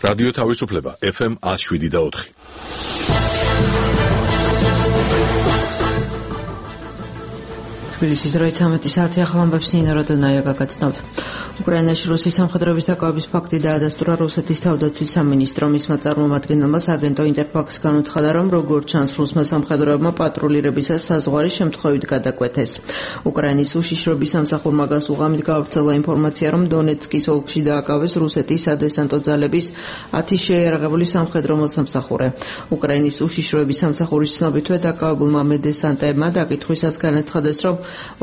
რადიო თავისუფლება FM 107.4. თბილისის 13 საათი ახალამბებს ნინო როდონაია გაგაცნობთ. უკრაინაში რუსის სამხედროების დაკავების ფაქტი დაადასტურა რუსეთის თავდაცვის სამინისტრომ. მისმა წარმომადგენელმა აგენტო ინტერფაქს განუცხადა, რომ როგორც ჩანს რუსმა სამხედროებმა პატრულირებისას საზღვარი შემთხვევით გადაკვეთეს. უკრაინის უშიშროების სამსახურმა გასულ ღამით გავრცელა ინფორმაცია, რომ დონეცკის ოლქში დააკავეს რუსეთის სადესანტო ძალების 10 შეიარაღებული სამხედრო მოსამსახურე. უკრაინის უშიშროების სამსახურის ცნობითვე დაკავებულმა მედესანტებმა დაკითხვისას განაცხადეს, რომ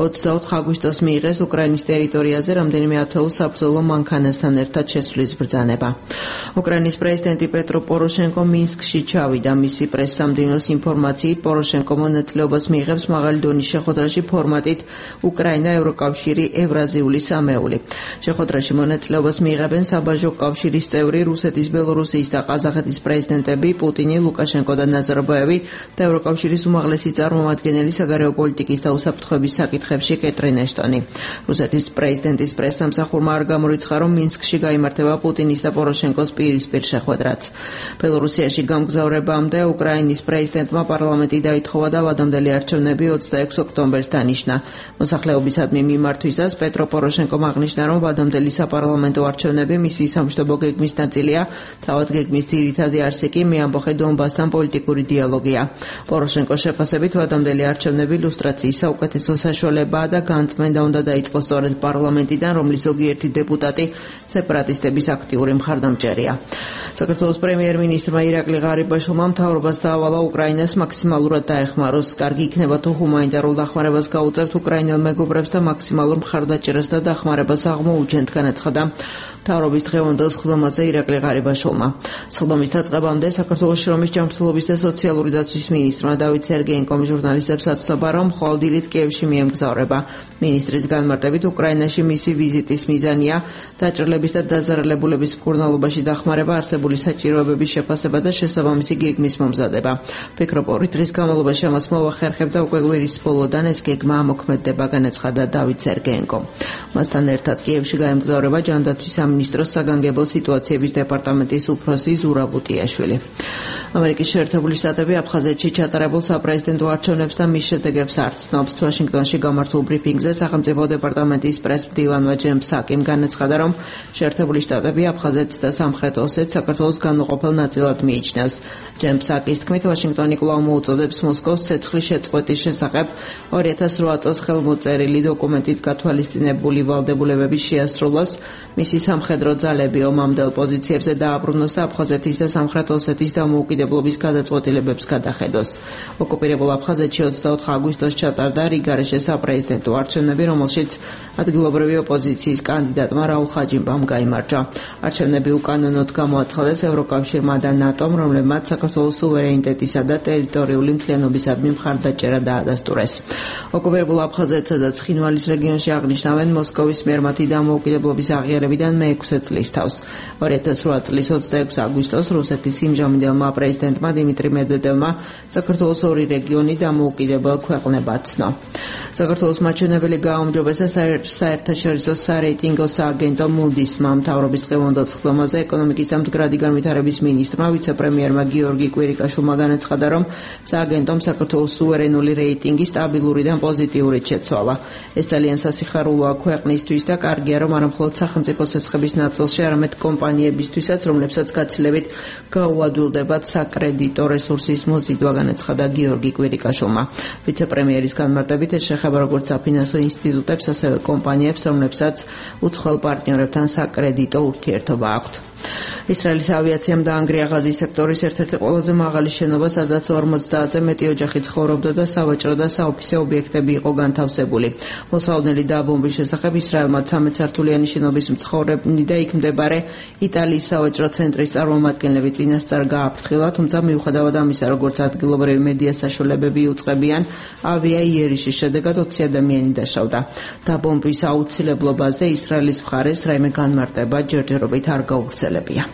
24 აგვისტოს მიიღეს უკრაინის ტერიტორიაზე რამდენიმე ათეულ საბრძოლო მანქანასთან ერთად შესვლის ბრძანება. უკრაინის პრეზიდენტი პეტრო პოროშენკო მინსკში ჩავიდა. მისი პრესსამდინოს ინფორმაციით, პოროშენკო მონაწილეობას მიიღებს მაღალი დონის შეხვედრაში ფორმატით უკრაინა, ევროკავშირი, ევრაზიული სამეული. შეხვედრაში მონაწილეობას მიიღებენ საბაჟო კავშირის წევრი რუსეთის, ბელორუსიის და ყაზახეთის პრეზიდენტები პუტინი, ლუკაშენკო და ნაზარბაევი და ევროკავშირის უმაღლესი წარმომადგენელი საგარეო პოლიტიკის და უსაფრთხოების საკითხებში კეტრინ ეშტონი. რუსეთის პრეზიდენტის პრესსამსახურმა არ გამორიცხა, რომ მინსკში გაიმართება პუტინის და პოროშენკოს პირისპირ შეხვედრაც. ბელორუსიაში გამგზავრებამდე უკრაინის პრეზიდენტმა პარლამენტი დაითხოვა და ვადამდელი არჩევნები 26 ოქტომბერს დანიშნა. მოსახლეობისადმი მიმართვისას პეტრო პოროშენკომ აღნიშნა, რომ ვადამდელი საპარლამენტო არჩევნები მისი სამშვიდობო გეგმის ნაწილია, თავად გეგმის ძირითადი არსი კი მეამბოხე დონბასთან პოლიტიკური დიალოგია. პოროშენკოს შეფასებით ვადამდელი არჩევნები ლუსტრაციის საუკეთესო საშუალებაა და განწმენდა უნდა დაიწყოს სწორედ პარლამენტიდან, რომლის ზოგიერთი დეპუტატი სეპარატისტების აქტიური მხარდამჭერია. საქართველოს პრემიერ-მინისტრმა ირაკლი ღარიბაშვილმა მთავრობას დაავალა უკრაინას მაქსიმალურად დაეხმაროს. კარგი იქნება თუ ჰუმანიტარულ დახმარებას გაუწევთ უკრაინელ მეგობრებს და მაქსიმალურ მხარდაჭერას და დახმარებას აღმოუჩენთ, განაცხადა მთავრობის დღევანდელ სხდომაზე ირაკლი ღარიბაშვილმა. სხდომის დაწყებამდე საქართველოს შრომის ჯანმრთელობის და სოციალური დაცვის მინისტრმა დავით სერგეენკომ ჟურნალისტებს აცნობა, რომ ხვალ დილით კიევში მიემგზავრება. მინისტრის განმარტებით უკრაინაში მისი ვიზიტის მიზანია დაჭრილების და დაზარალებულების მკურნალობაში დახმარება, არსებული საჭიროებების შეფასება და შესაბამისი გეგმის მომზადება. ფიქრობ, დღის განმავლობაში ამას მოახერხებდა უკვე კვირის ბოლოდან ეს გეგმა ამოქმედდება, განაცხადა დავით სერგეენკომ. მასთან ერთად კიევში გაემგზავრება ჯანდაცვის სამინისტროს საგანგებო სიტუაციების დეპარტამენტის უფროსი ზურაბ უტიაშვილი. ამერიკის შეერთებული შტატები აფხაზეთში ჩატარებულ საპრეზიდენტო არჩევნებს და მის შედეგებს არ ცნობს. ვაშინგტონში გამართულ ბრიფინგზე სახელმწიფო დეპარტამენტის პრეს-მდივანმა ჯემ საკიმ განაცხადა, რომ შეერთებული შტატები აფხაზეთს და სამხრეთ ოსეთს საქართველოს განუყოფელ ნაწილად მიიჩნევს. ჯემ საკის თქმით, ვაშინგტონი კვლავ მოუწოდებს მოსკოვს ცეცხლის შეწყვეტის შესახებ 2008 წელს ხელმოწერილი დოკუმენტით გათვალისწინებული ვალდებულებების შეასრულოს, მისი სამხედრო ძალები ომამდელ პოზიციებზე დააბრუნოს და აფხაზეთის და სამხრეთ ოსეთის დამოუკიდებლობის გადაწყვეტილებებს გადახედოს. ოკუპირებულ აფხაზეთში 24 აგვისტოს ჩატარდა რიგარეშე საპრეზიდენტო არჩევნები, რომელშიც ადგილობრივი ოპოზიციის კანდიდატმა რაულ ხაჯიმბამ გაიმარჯვა. არჩევნები უკანონოდ გამოაცხადეს ევროკავშირმა და ნატომ, რომლებმაც საქართველოს სუვერენიტეტისა და ტერიტორიული მთლიანობისადმი მხარდაჭერა დაადასტურეს. ოკუპირებულ აფხაზეთსა და ცხინვალის რეგიონში აღნიშნავენ მოსკოვის მიერ მათი დამოუკიდებლობის აღიარებიდან მე-6 წლის თავს. 2008 წლის 26 აგვისტოს რუსეთის იმჟამინდელმა პრეზიდენტმა დიმიტრი მედვედევმა საქართველოს ორი რეგიონი დამოუკიდებელ ქვეყნებად ცნო. საქართველოს მაჩვენებელი გააუმჯობესა საერთაშორისო სარეიტინგო სააგენტო მუდისმა. მთავრობის დღევანდელ სხდომაზე ეკონომიკის და მდგრადი განვითარების მინისტრმა ვიცე-პრემიერმა გიორგი კვირიკაშვილმა განაცხადა, რომ სააგენტომ საქართველოს სუვერენული რეიტინგი სტაბილურიდან პოზიტიურით შეცვალა. ეს ძალიან სასიხარულოა ქვეყნისთვის და კარგია, რომ არა მხოლოდ სახელმწიფო სესხების ნაწილში, არამედ კომპანიებისთვისაც, რომლებსაც გაცილებით გაუადვილდებათ საკრედიტო რესურსის მოზიდვა, განაცხადა გიორგი კვირიკაშვილმა. ვიცე-პრემიერის განმარტებით ეს შეხება როგორც საფინანსო ინსტიტუტებს, ასევე კომპანიებს, რომლებსაც უცხოელ პარტნიორებთან საკრედიტო ურთიერთობა აქვთ. ისრაელის ავიაციამ დაანგრია ღაზის სექტორის ერთ-ერთი ყველაზე მაღალი შენობა, სადაც 50-ზე მეტი ოჯახი ცხოვრობდა და სავაჭრო და საოფისე ობიექტები იყო განთავსებული. მოსაოდნელი დააბომბვის შესახებ ისრაელმა 13 სართულიანი შენობის მცხოვრებნი და იქ მდებარე იტალიის სავაჭრო ცენტრის წარმომადგენლები წინასწარ გააფრთხილა, თუმცა მიუხედავად ამისა, როგორც ადგილობრივი მედია საშუალებები იუწყებიან, ავიაიერიშის შედეგად 20 ადამიანი დაშავდა. დაბომბვის აუცილებლობაზე ისრაელის მხარეს რაიმე განმარტება ჯერჯერობით არ გაუვრცელებია.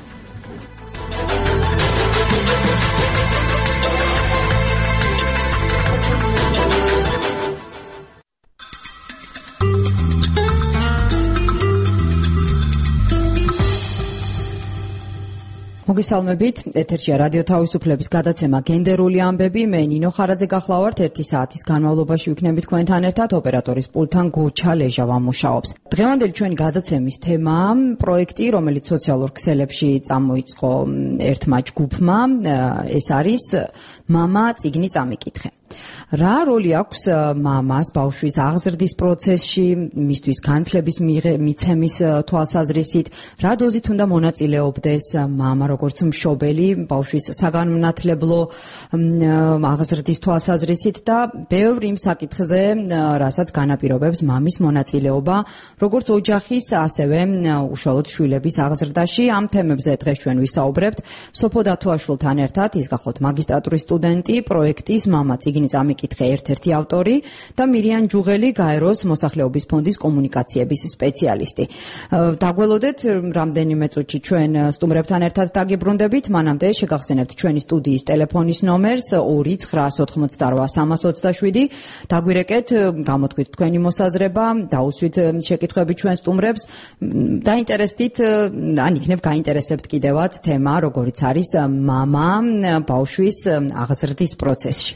მოგესალმებით, ეთერშია რადიო თავისუფლების გადაცემა გენდერული ამბები, მე ნინო ხარაძე გახლავართ, 1 საათის განმავლობაში ვიქნებით თქვენთან ერთად, ოპერატორის პულტთან გურჩა ლეჟა ვამუშაობს. დღევანდელი ჩვენი გადაცემის თემაა პროექტი, რომელიც სოციალურ ქსელებში წამოიწყო ერთმა ჯგუფმა, ეს არის მამა წიგნი წამიკითხე. რა როლი აქვს მამას ბავშვის აღზრდის პროცესში, მისთვის განათლების მიცემის თვალსაზრისით, რა დოზით უნდა მონაწილეობდეს მამა როგორც მშობელი ბავშვის საგანმანათლებლო აღზრდის თვალსაზრისით და ბევრ იმ საკითხზე, რასაც განაპირობებს მამის მონაწილეობა, როგორც ოჯახის, ასევე უშუალოდ შვილების აღზრდაში. ამ თემებზე დღეს ჩვენ ვისაუბრებთ სოფო დათოაშვილთან ერთად, ის გახლავთ მაგისტრატურის სტუდენტი, პროექტის მამა წიგნი წამიკითხე ერთ-ერთი ავტორი და მირიან ჯუღელი გაეროს მოსახლეობის ფონდის კომუნიკაციების სპეციალისტი. დაგველოდეთ რამდენიმე წუთში ჩვენ სტუმრებთან ერთად დაგიბრუნდებით, მანამდე შეგახსენებთ ჩვენი სტუდიის ტელეფონის ნომერს 2988327. დაგვირეკეთ, გამოთქვით თქვენი მოსაზრება, დაუსვით შეკითხვები ჩვენ სტუმრებს, დაინტერესდით, ან იქნებ გაინტერესებთ კიდევაც თემა, როგორიც არის მამა ბავშვის აღზრდის პროცესში.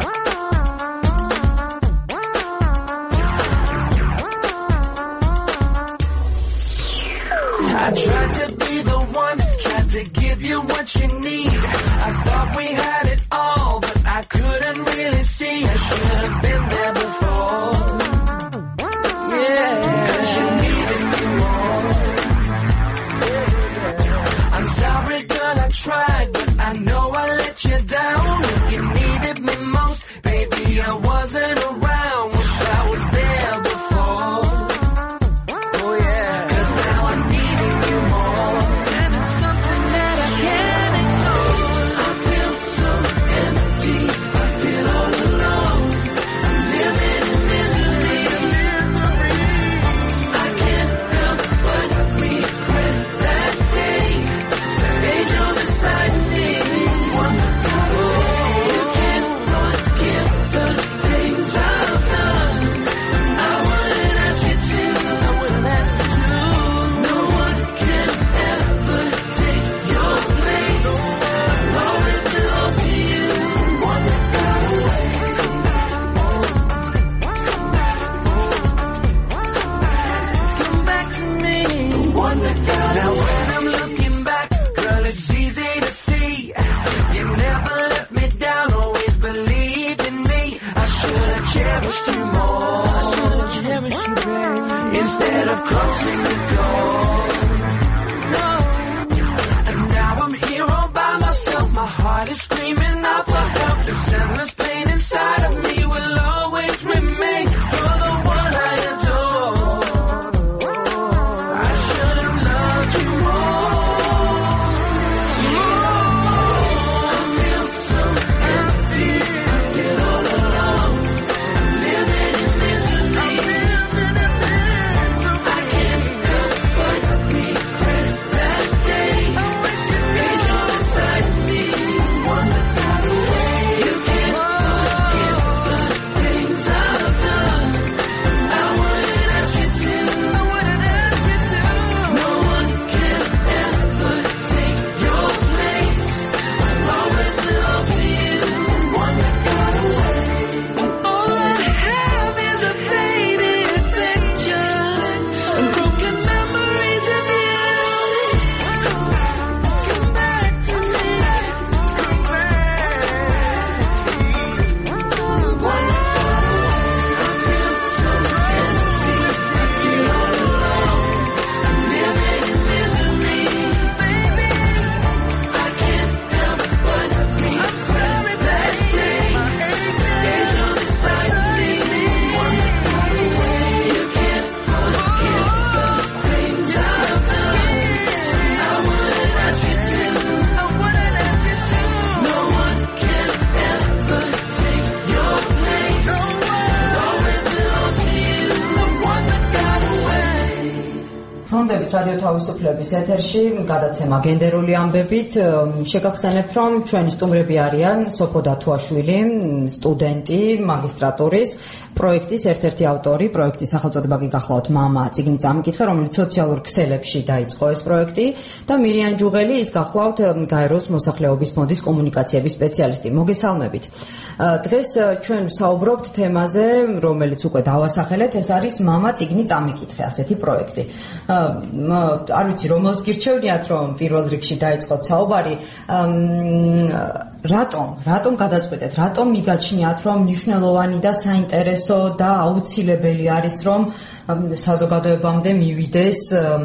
I tried to be the one, tried to give you what you need. I thought we had it all, but I couldn't really see. I should have been there before. Yeah, 'cause you needed me more. I'm sorry, girl, I tried, but I know I let you down. When you needed me most, baby, I wasn't around. Wish I was there before. Oh yeah, 'cause now I'm needing you more. And it's something that I can't ignore. I feel so empty, I feel all alone. I'm living in misery. I can't help but regret that day. The angel beside me. You can't forgive the things I've done. I wouldn't ask you to. I wouldn't ask you to. No one can ever take your place. I'll always belong to you. One that got away. Come back to me. The one that got away. Now when I'm looking back, girl, it's easy to see. You never let me down, always believed in me. I should have cherished you more. I should have cherished you, baby. Instead of closing the door. No. And now I'm here all by myself. My heart is screaming out for help. This endless pain inside of me will always remain. You're the one I adore. I should have loved you more. I feel so empty. I feel all alone. I'm living in misery. I can't help but regret that day. Angel beside me, one that got away. You can't forgive the things I've done. I wouldn't ask you to. I wouldn't ask you to. No one can ever take your place. I'll always belong to you, one that got away. All I have is a faded picture and broken memories of you. Come back to me. Come back. One that got away. I feel so empty. I feel all alone. I'm living in misery. Baby, I can't help but regret that day. Angel beside me, one that got away. You can't forgive the things I've done. I wouldn't ask you to. I wouldn't ask you to. No one can ever take your place. I'll always belong to you, the one that got away. ბრუნდებით რადიო თავისუფლების ეთერში გადაცემა გენდერული ამბებით. შეგახსენებთ, რომ ჩვენი სტუმრები არიან სოფო დათოაშვილი, სტუდენტი მაგისტრატურის, პროექტის ერთ-ერთი ავტორი, პროექტის სახელწოდება გიგახლავთ მამა წიგნი წამიკითხე, რომელიც სოციალურ ქსელებში დაიწყო ეს პროექტი და მირიან ჯუღელი ის გახლავთ გაეროს მოსახლეობის ფონდის კომუნიკაციების სპეციალისტი. მოგესალმებით. დღეს ჩვენ ვსაუბრობთ თემაზე, რომელიც უკვე დავასახელეთ, ეს არის მამა წიგნი წამიკითხე, ასეთი პროექტი. არ ვიცი, რომელს გირჩევნიათ, რომ პირველ რიგში დაიწყოთ საუბარი. რატომ გადაწყვეტეთ, რატომ მიგაჩნიათ, რომ მნიშვნელოვანი და საინტერესო და აუცილებელი არის, რომ საზოგადოებამდე მივიდეს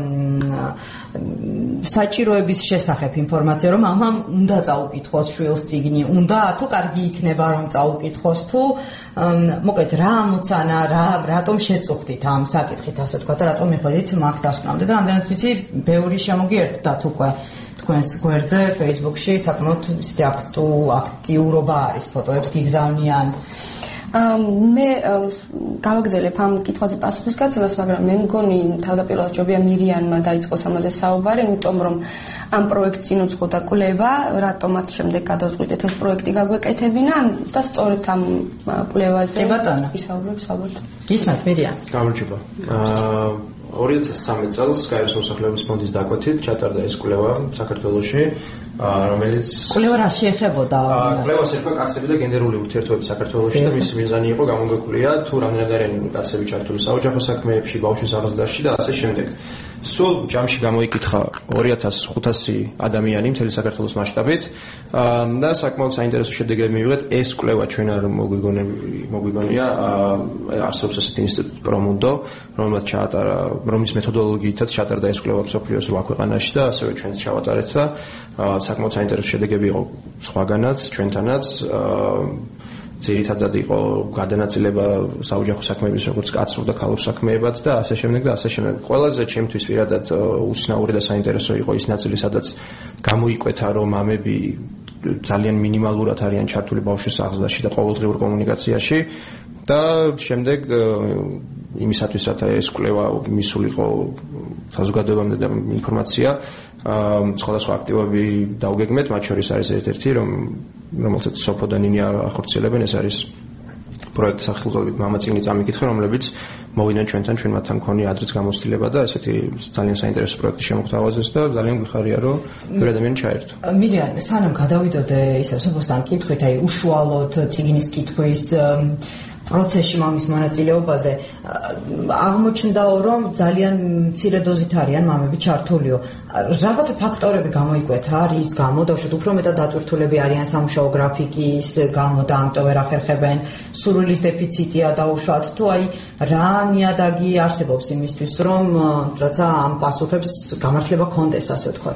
საჭიროების შესახებ ინფორმაცია, რომ მამამ უნდა წაუკითხოს შვილს წიგნი, უნდა თუ კარგი იქნება, რომ წაუკითხოს, თუ მოკლედ რა ამოცანა, რატომ შეწუხდით ამ საკითხით, ასე თქვა და რატომ მიხვედით მაგ დასკვნამდე და რამდენიც ვიცი, ბევრი შემოგიერთდათ უკვე თქვენს გვერდზე, Facebook-ში საკმაოდ ისეთი აქტიურობა არის, ფოტოებს გიგზავნიან. მე გავაგრძელებ ამ კითხვაზე პასუხისგაცემას, მაგრამ მე მგონი თავდაპირველად ჯობია მირიანმა დაიწყოს ამაზე საუბარი, იმიტომ რომ ამ პროექტს წინ უძღოდა კვლევა, რატომაც შემდეგ გადავწყვიტეთ ეს პროექტი გაგვეკეთებინა და სწორედ ამ კვლევაზე ისაუბრებს ალბათ. გისმენთ, მირიან. გამარჯობა. 2013 წელს გაეროს მოსახლეობის ფონდის დაკვეთით ჩატარდა ეს კვლევა საქართველოში, რომელიც კვლევა რა შეეხებოდა? კვლევას ერქვა კაცები და გენდერული ურთიერთობები საქართველოში და მისი მიზანი იყო გამოგვეკვირია თუ რამდენად არიან კაცები ჩართული საოჯახო საქმეებში, ბავშვის აღზრდაში და ასე შემდეგ. სულ ჯამში გამოიკითხა 2500 ადამიანი მთელი საქართველოს მასშტაბით და საკმაოდ საინტერესო შედეგები მივიღეთ. ეს კვლევა ჩვენ არ მოგვიგონია, არსებობს ასეთი ინსტიტუტი პრომუნდო, რომელმაც ჩაატარა, რომლის მეთოდოლოგიითაც ჩატარდა ეს კვლევა მსოფლიოს 8 ქვეყანაში და ასევე ჩვენც ჩავატარეთ და საკმაოდ საინტერესო შედეგები იყო სხვაგანაც, ჩვენთანაც. ძირითადად იყო გადანაწილება საოჯახო საქმეების როგორც კაცურ და ქალურ საქმეებად და ასე შემდეგ და ასე შემდეგ. ყველაზე ჩემთვის პირადად უცნაური და საინტერესო იყო ის ნაწილი, სადაც გამოიკვეთა, რომ მამები ძალიან მინიმალურად არიან ჩართული ბავშვის აღზრდაში და ყოველდღიურ კომუნიკაციაში და შემდეგ იმისათვის, რათა ეს კვლევა მისულიყო საზოგადოებამდე და ინფორმაცია სხვადასხვა აქტივობები დავგეგმეთ, მათ შორის არის ერთ-ერთი, რომელსაც სოფო და ნინი ახორციელებენ, ეს არის პროექტის სახელწოდებით მამა წიგნი წამიკითხე, რომლებიც მოვიდნენ ჩვენთან, ჩვენ მათთან მქონია ადრეც გამოცდილება და ესეთი ძალიან საინტერესო პროექტი შემოგთავაზეს და ძალიან გვიხარია, რომ ბევრი ადამიანი ჩაერთო. მირიან, სანამ გადავიდოდე ისევ სოფოსთან კითხვით, აი უშუალოდ წიგნის კითხვის პროცესში მამის მონაწილეობაზე აღმოჩნდაო, რომ ძალიან მცირე დოზით არიან მამები ჩართულიო. რაღაცა ფაქტორები გამოიკვეთა, რის გამო დავუშვათ უფრო მეტად დატვირთულები არიან სამუშაო გრაფიკის გამო და ამიტომ ვერ ახერხებენ, სურვილის დეფიციტია დავუშვათ, თუ აი რა ნიადაგი არსებობს იმისთვის, რომ რაცა ამ პასუხებს გამართლება ქონდეს, ასე ვთქვათ.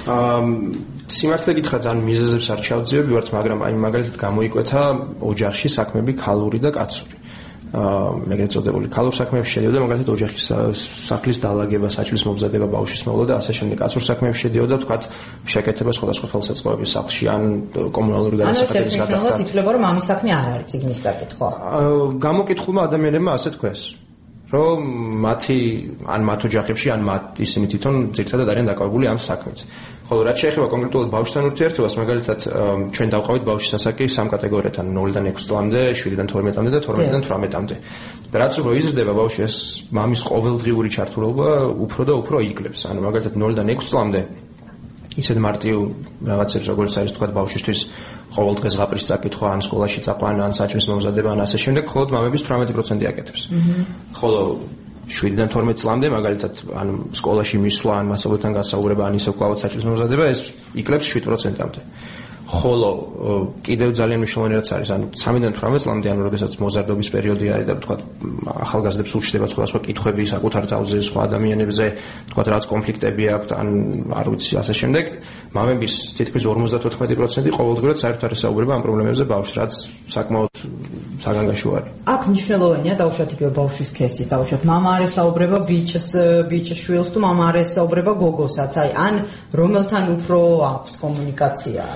სიმართლე გითხრათ, ან მიზეზებს არ ჩავძიები ვართ, მაგრამ აი მაგალითად გამოიკვეთა ოჯახში საქმეები ქალური და კაცური. ეგრეთ წოდებული ქალურ საქმეებში შედიოდა მაგალითად ოჯახის სახლის დაალაგება, საჭმლის მომზადება, ბავშვის მოვლა და ასე შემდეგ. კაცურ საქმეებში შედიოდა თქვათ შეკეთება სხვადასხვა ხელსაწყოების სახლში ან კომუნალური გადასახადების გადახდა. ანუ ეს ითვლება, რომ ამის საქმე არ არის წიგნის დაკითხვა. გამოკითხულმა ადამიანებმა ასე თქვეს, რომ მათი ან მათ ოჯახებში ან მათ ისინი თვითონ ძირითადად არიან დაკავებული ამ საქმით. ხოლო რაც შეეხება კონკრეტულად ბავშვთან ურთიერთობას, მაგალითად ჩვენ დავყავით ბავშვის ასაკი 3 კატეგორიatan 0-დან 6 წლამდე, 7-დან 12-მდე და 12-დან 18-მდე. და რაც უფრო იზრდება ბავშვი, ეს მამის ყოველდღიური ჩართულობა უფრო და უფრო იკლებს. ანუ მაგალითად 0-დან 6 წლამდე ისეთ მარტივ რაღაცებს, როგორც არის თქვა ბავშვისთვის ყოველდღე ზღაპრის წაკითხვა, ან სკოლაში წაყვანა, ან საჭმლის მომზადება, ან ასე შემდეგ, მხოლოდ მამების 18% აკეთებს. ხოლო 7-დან 12 წლამდე მაგალითად ან სკოლაში მისვლა, ან მასწავლებელთან გასაუბრება, ან ისევ კვლავ საჭმლის მომზადება, ეს იკლებს 7%-მდე. ხოლო კიდევ ძალიან მნიშვნელოვანი რაც არის, ანუ 3-დან 18 წლამდე, ანუ როდესაც მოზარდობის პერიოდი არის და თქვა ახალგაზრდებს ურჩდება სხვადასხვა კითხვები საკუთარ თავზე, სხვა ადამიანებზე, თქვა რაც კონფლიქტები აქვთ, ან არ ვიცი, ასე შემდეგ, მამების თითქმის 54% ყოველდღურად საერთოდ არ ესაუბრება ამ პრობლემებზე ბავშვს, რაც საკმაოდ საგანგაშო არის. აქ მნიშვნელოვანია დავუშვათ იგივე ბავშვის ქესი, დავუშვათ მამა არ ესაუბრება ბიჭს შვილს თუ მამა არ ესაუბრება გოგოსაც, აი ან რომელთან უფრო აქვს კომუნიკაცია.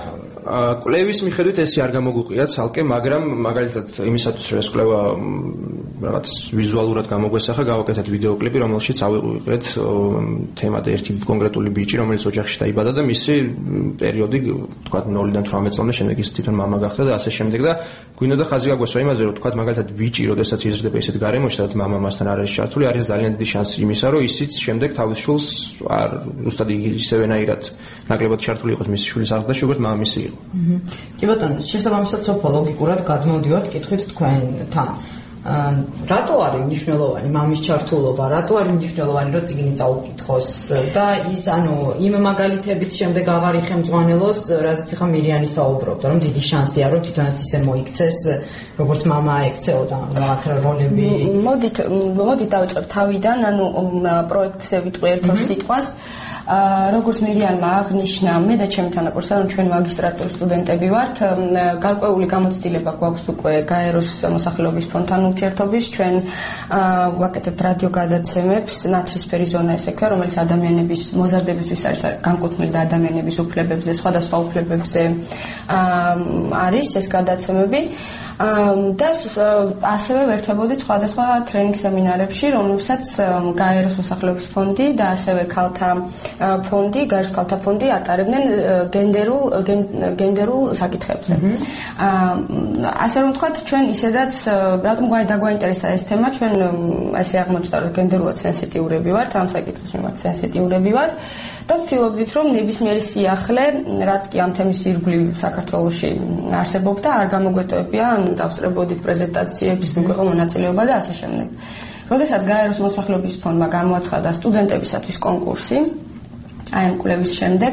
კვლევის მიხედვით ეს არ გამოგვიყია ცალკე, მაგრამ მაგალითად იმისათვის რომ ეს კვლევა რაღაც ვიზუალურად გამოგვესახა, გავაკეთეთ ვიდეოკლიპი, რომელშიც ავიღეთ თემად ერთი კონკრეტული ბიჭი, რომელიც ოჯახში დაიბადა და მისი პერიოდი, თქვათ 0-დან 18 წლამდე, შემდეგ ის თვითონ მამა გახდა და ასე შემდეგ და გვინდა და ხაზი გაგვესვა იმაზე, რომ თქვათ მაგალითად ბიჭი, როდესაც იზრდება ისეთ გარემოში, სადაც მამა მასთან არ არის ჩართული, არის ძალიან დიდი შანსი იმისა, რომ ისიც შემდეგ თავის შვილს არ ზუსტად ისევენაირად ნაკლებად ჩართული იყოს მისი შვილის აღზრდაში, როგორც მამამისი იყო. კი ბატონო, შესაბამისად სოფო ლოგიკურად გადმოვდივართ კითხვით თქვენთან. რატო არის მნიშვნელოვანი მამის ჩართულობა, რატო არის მნიშვნელოვანი რომ წიგნი წაუკითხოს და ის იმ მაგალითებით შემდეგ აღარ იხემძღვანელოს, რაზეც ახლა მირიანი საუბრობდა, რომ დიდი შანსია რომ თვითონაც ისე მოიქცეს, როგორც მამა ექცეოდა რაღაც როლები. მოდით დავიწყებ თავიდან, პროექტზე ვიტყვი ერთ-ორ სიტყვას. როგორც მირიანმა აღნიშნა, მე და ჩემი თანაკურსა, რომ ჩვენ მაგისტრატურის სტუდენტები ვართ, გარკვეული გამოცდილება გვაქვს უკვე გაეროს მოსახლეობის ფონდთან ურთიერთობის, ჩვენ ვაკეთებთ რადიო გადაცემებს, ნაცრისფერი ზონა ესე ქვია, რომელიც ადამიანების მოზარდებისთვის არის განკუთვნილი და ადამიანების უფლებებზე, სხვადასხვა უფლებებზე არის ეს გადაცემები. და ასევე ვერთვებოდით სხვადასხვა ტრენინგ სემინარებში, რომლებსაც გაეროს მოსახლეობის ფონდი და ასევე ქალთა ფონდი, გაეროს ქალთა ფონდი ატარებდნენ გენდერულ საკითხებზე. ასე რომ ვთქვათ, ჩვენ ისედაც რატომ დაგვაინტერესა ეს თემა, ჩვენ ასე აღმოჩნდა, რომ გენდერულად სენსიტიურები ვართ, ამ საკითხის მიმართ სენსიტიურები ვართ. და ვცდილობდით, რომ ნებისმიერი სიახლე, რაც კი ამ თემის ირგვლივ საქართველოში არსებობდა, არ გამოგვეტოვებია, დავსწრებოდით პრეზენტაციების, მიგვეღო მონაწილეობა და ასე შემდეგ. როდესაც გაეროს მოსახლეობის ფონდმა გამოაცხადა სტუდენტებისათვის კონკურსი, აი ამ კვლევის შემდეგ,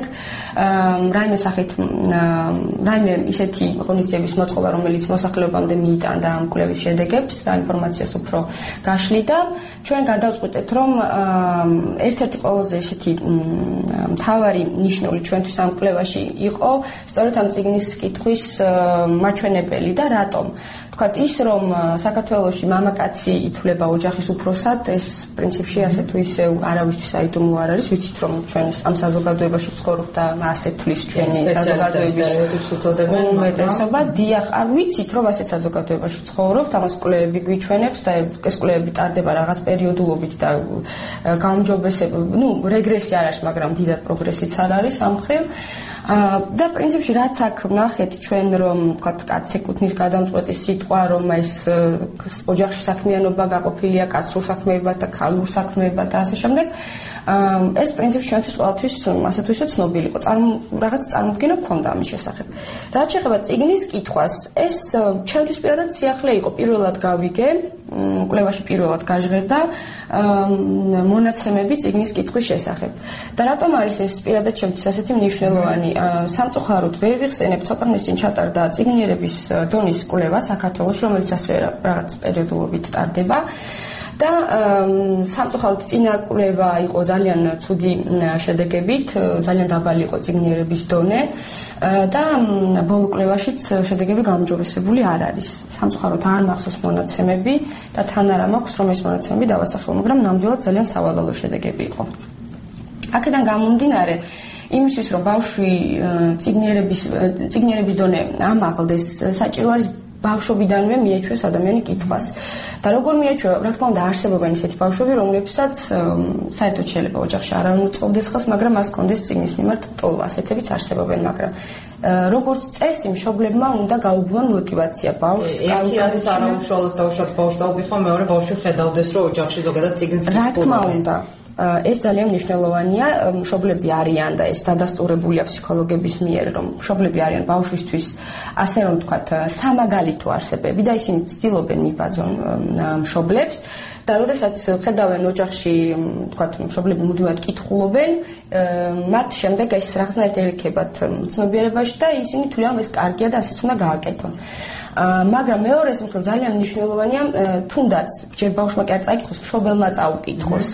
რაიმე ისეთი ღონისძიების მოწყობა, რომელიც მოსახლეობამდე მიიტანდა ამ კვლევის შედეგებს და ინფორმაციას უფრო გაშლიდა, ჩვენ გადავწყვიტეთ, რომ ერთ-ერთი ყველაზე ისეთი მთავარი ნიშნული ჩვენთვის ამ კვლევაში იყო სწორედ ამ წიგნის კითხვის მაჩვენებელი და რატომ? თქვათ ის, რომ საქართველოში მამაკაცი ითვლება ოჯახის უფროსად, ეს პრინციპში ასე თუ ისე არავისთვის აიდუმლო არ არის, ვიცით რომ ჩვენ ამ საზოგადოებაში ვცხოვრობ და ასე თვლის ჩვენი საზოგადოების უმეტესობა, დიახ, არ ვიცით რომ ასეთ საზოგადოებაში ვცხოვრობთ, ამას კვლევები გვიჩვენებს და ეს კვლევები ტარდება რაღაც პერიოდულობით და გაუმჯობესება, რეგრესია არ არის, მაგრამ დიდად პროგრესიც არ არის ამ მხრივ. და პრინციპში რაც აქ ვნახეთ ჩვენ რომ ვთქვათ კაცს ეკუთვნის გადამწყვეტი სიტყვა რომ ეს ოჯახში საქმიანობა გაყოფილია კაცურ საქმეებად და ქალურ საქმეებად და ასე შემდეგ ეს პრინციპი ჩვენთვის ყოველთვის ასე თუ ისე ცნობილი იყო რაღაც წარმოდგენა გქონდა ამის შესახებ რაც შეეხება წიგნის კითხვას ეს ჩვენთვის პირადად სიახლე იყო პირველად გავიგე კვლევაში პირველად გაჟღერდა მონაცემები წიგნის კითხვის შესახებ და რატომ არის ეს პირადად ჩემთვის ასეთი მნიშვნელოვანი სამწუხაროდ ვერ ვიხსენებ ცოტა ხნის წინ ჩატარდა წიგნიერების დონის კვლევა საქართველოში რომელიც ასე რაღაც პერიოდულობით ტარდება და სამწუხაროდ წინა კვლევა იყო ძალიან ცუდი შედეგებით, ძალიან დაბალი იყო წიგნიერების დონე და ბოლო კვლევაშიც შედეგები გაუმჯობესებული არ არის. სამწუხაროდ არ მახსოვს მონაცემები და თან არა მაქვს რომ ეს მონაცემები დავასახელო, მაგრამ ნამდვილად ძალიან სავალალო შედეგები იყო. აქედან გამომდინარე იმისთვის რომ ბავშვი წიგნიერების დონე ამაღლდეს, საჭირო არის ბავშვობიდანვე მიეჩვეს ადამიანი კითხვას. და როგორ მიეჩვევა, რა თქმა უნდა, არსებობენ ისეთი ბავშვები, რომლებსაც საერთოდ შეიძლება ოჯახში არ უწყობდეს ხელს, მაგრამ მას ჰქონდეს წიგნის მიმართ ტოლვა, ასეთებიც არსებობენ, მაგრამ როგორც წესი, მშობლებმა უნდა გაუგებონ მოტივაცია ბავშვს. ერთი არის არაუშუალოდ დაუშვათ ბავშვს დაუგეთქვა, მეორე ბავშვი ხედავდეს, რომ ოჯახში ზოგადად წიგნს რა თქმა უნდა. ეს ძალიან მნიშვნელოვანია, მშობლები არიან და ეს დადასტურებულია ფსიქოლოგების მიერ, რომ მშობლები არიან ბავშვისთვის, ასე რომ ვთქვათ, სამაგალითო არსებები და ისინი ცდილობენ მიბაძონ მშობლებს და როდესაც ხედავენ ოჯახში, ვთქვათ, მშობლები მუდმივად კითხულობენ, მათ შემდეგ ეს რაღაცნაირად ელიქებათ ცნობიერებაში და ისინი თვლიან, რომ ეს კარგია და ასეც უნდა გააკეთონ. მაგრამ მეორეს მხრივ ძალიან მნიშვნელოვანია თუნდაც ჯერ ბავშვმა კი არ წაიკითხოს, მშობელმა წაუკითხოს.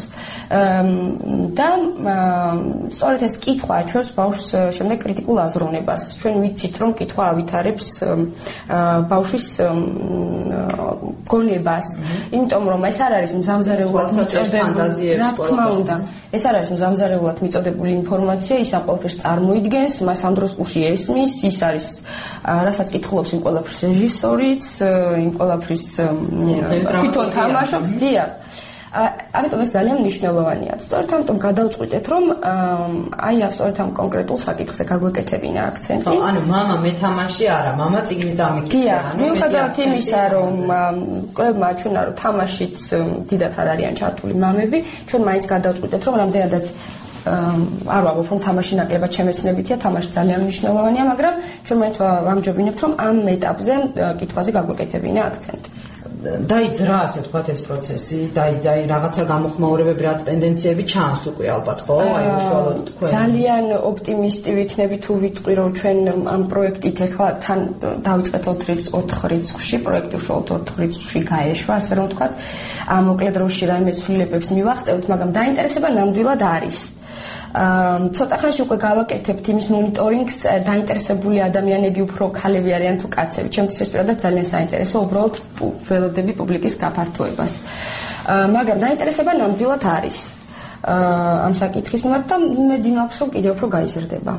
და სწორედ ეს კითხვა აჩვევს ბავშვს შემდეგ კრიტიკულ აზროვნებას. ჩვენ ვიცით, რომ კითხვა ავითარებს ბავშვის გონებას, იმიტომ რომ ეს არ არის არის მზამზარეულად მიწოდებული, რა თქმა უნდა. ეს არ არის მზამზარეულად მიწოდებული ინფორმაცია, ის ამ ყველაფერს წარმოიდგენს, მას ამ დროს უში ესმის, ის არის რასაც კითხულობს იმ ყველაფრის რეჟისორიც, იმ ყველაფრის თვითონ თამაშობს, დიახ. ამიტომ ეს ძალიან მნიშვნელოვანია. სწორედ ამიტომ გადავწყვიტეთ, რომ აი სწორედ ამ კონკრეტულ საკითხზე გაგვეკეთებინა აქცენტი. ანუ მამა მეთამაში არა, მამა წიგნი წამიკითხა. დიახ, მიუხედავად იმისა, რომ კვლევმა აჩვენა, რომ თამაშიც დიდათ არ არიან ჩართული მამები, ჩვენ მაინც გადავწყვიტეთ, რომ რამდენადაც არ ვაღვობ, რომ თამაში ნაკლებად შემეცნებითია, თამაში ძალიან მნიშვნელოვანია, მაგრამ ჩვენ მაინც ვამჯობინებთ, რომ ამ ეტაპზე კითხვაზე გაგვეკეთებინა აქცენტი. დაიძრა, ასე ვთქვათ, ეს პროცესი, დაიძრა რაღაცა გამოხმაურებები, რაც ტენდენციები ჩანს უკვე ალბათ, ხო? აი უშუალოდ თქვენ. ძალიან ოპტიმისტი ვიქნები თუ ვიტყვი, რომ ჩვენ ამ პროექტით ახლა თან დავიწყეთ 4 რიცხვში, პროექტი უშუალოდ 4 რიცხვში გაეშვა, ასე რომ ვთქვათ. მოკლე დროში რაიმე ცვლილებებს მივაღწევთ, მაგრამ დაინტერესება ნამდვილად არის. ცოტა ხანში უკვე გავაკეთებთ იმის მონიტორინგს, დაინტერესებული ადამიანები უფრო ქალები არიან თუ კაცები. ჩემთვის ეს პირადად ძალიან საინტერესო, უბრალოდ ველოდები პუბლიკის გაფართოებას. მაგრამ დაინტერესება ნამდვილად არის ამ საკითხის მიმართ და იმედი მაქვს, რომ კიდევ უფრო გაიზრდება.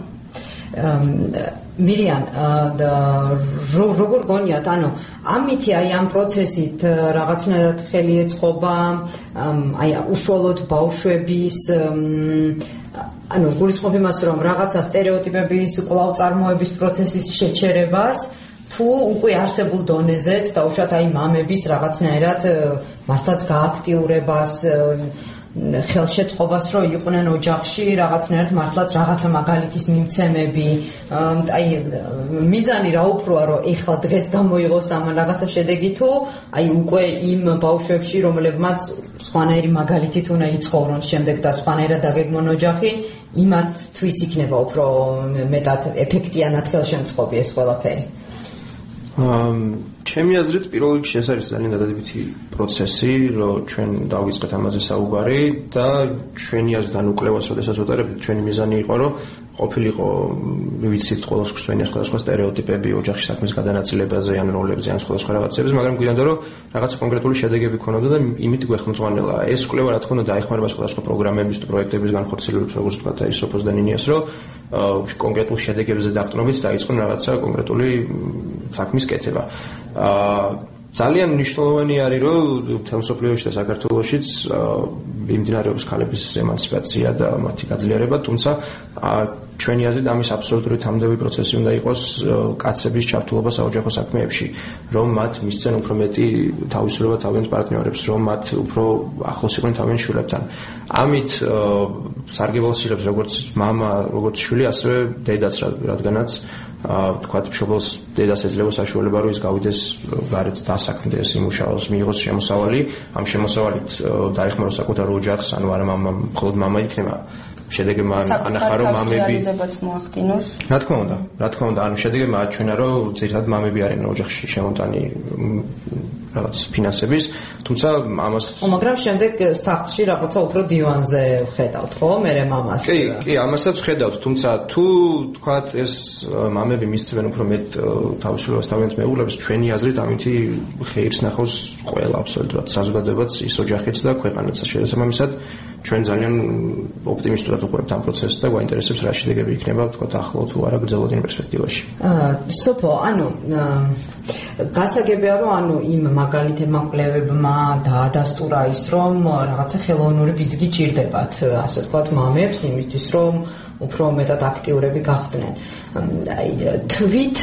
მირიან, როგორ გონიათ, ანუ ამითი აი ამ პროცესით რაღაცნაირად ხელი ეწყობა, აი უშუალოდ ბავშვების ანუ გულისხმობ იმას, რომ რაღაცა სტერეოტიპების კვლავ წარმოების პროცესის შეჩერებას, თუ უკვე არსებულ დონეზეც დაუშვათ აი მამების რაღაცნაირად მართლაც გააქტიურებას, ხელშეწყობას, რომ იყვნენ ოჯახში რაღაცნაირად მართლაც რაღაცა მაგალითის მიმცემები, აი მიზანი რა უფროა, რომ ეხლა დღეს გამოიღოს ამან რაღაცა შედეგი, თუ აი უკვე იმ ბავშვებში, რომლებმაც სხვანაირი მაგალითით უნდა იცხოვრონ შემდეგ და სხვანაირად დაგეგმონ ოჯახი, იმათთვის იქნება უფრო მეტად ეფექტიანად ხელშემწყობი ეს ყველაფერი. ჩემი აზრით პირველ რიგში ეს არის ძალიან დადებითი პროცესი, რომ ჩვენ დავიწყეთ ამაზე საუბარი და ჩვენი აზრიდან უკვლევას როდესაც ვუტარებთ, ჩვენი მიზანი იყო, რომ ყოფილიყო ვიცით ყოველს გვსვენია სხვადასხვა სტერეოტიპები ოჯახში საქმის გადანაწილებაზე, ან როლებზე, ან სხვადასხვა რაღაცებზე, მაგრამ გვინდა რომ რაღაცა კონკრეტული შედეგები ქონოდა და იმით გვეხმოწმანელა. ეს კვლევა რა თქმა უნდა დაეხმარება სხვადასხვა პროგრამების თუ პროექტების განხორციელებას, როგორც თქვა და ის სოფოს და ნინიას, რომ კონკრეტულ შედეგებზე დაყრდნობით დაიწყონ რაღაცა კონკრეტული საქმის კეთება. ძალიან მნიშვნელოვანი არის, რომ თემსოფლიოში და საქართველოშიც მიმდინარეობს ქალების ემანციპაცია და მათი გაძლიერება, თუმცა ჩვენი აზრით ამის აბსოლუტური თამდები პროცესი უნდა იყოს კაცების ჩართულობა საოჯახო საქმეებში, რომ მათ მისცენ უფრო მეტი თავისუფლება თავიანთ პარტნიორებს, რომ მათ უფრო ახლოს იყვნენ თავიანთ შვილებთან. ამით სარგებელს იღებს როგორც მამა, როგორც შვილი, ასევე დედაც, რადგანაც თქვათ მშობელს დედას ეძლევა საშუალება, რომ ის გავიდეს გარეთ დასაქმდეს, იმუშაოს, მიიღოს შემოსავალი, ამ შემოსავალით დაეხმაროს საკუთარ ოჯახს, ანუ არა მხოლოდ მამა იქნება. შედეგი ანახა რომ მამები მოახდინოს. რა თქმა უნდა, ანუ შედეგი აჩვენა, რომ ძირითადად მამები არიან ოჯახში შემოტანი რაღაც ფინანსების, თუმცა ამას მაგრამ შემდეგ სახლში რაღაცა უფრო დივანზე ხედავთ, ხო? მერე მამას. კი, ამასაც ხედავთ, თუმცა თუ თქვათ ეს მამები მისცემენ უფრო მეტ თავისუფლებას თავიანთ მეუღლებს, ჩვენი აზრით ამითი ხეირს ნახავს ყველა აბსოლუტურად საზოგადოებაც, ის ოჯახიც და ქვეყანაც შესაბამისად ჩვენ ძალიან ოპტიმისტურად ვუყურებთ ამ პროცესს და გვაინტერესებს რა შედეგები იქნება, თქვათ ახლო თუ არა გრძელვადიან პერსპექტივაში. სოფო, ანუ გასაგებია, რომ ანუ იმ მაგალითებმა კვლევებმა დაადასტურა ის, რომ რაღაცა ხელოვნური ბიძგი ჭირდებათ, ასე ვთქვათ, მამებს იმისთვის, რომ უფრო მეტად აქტიურები გახდნენ. აი თვით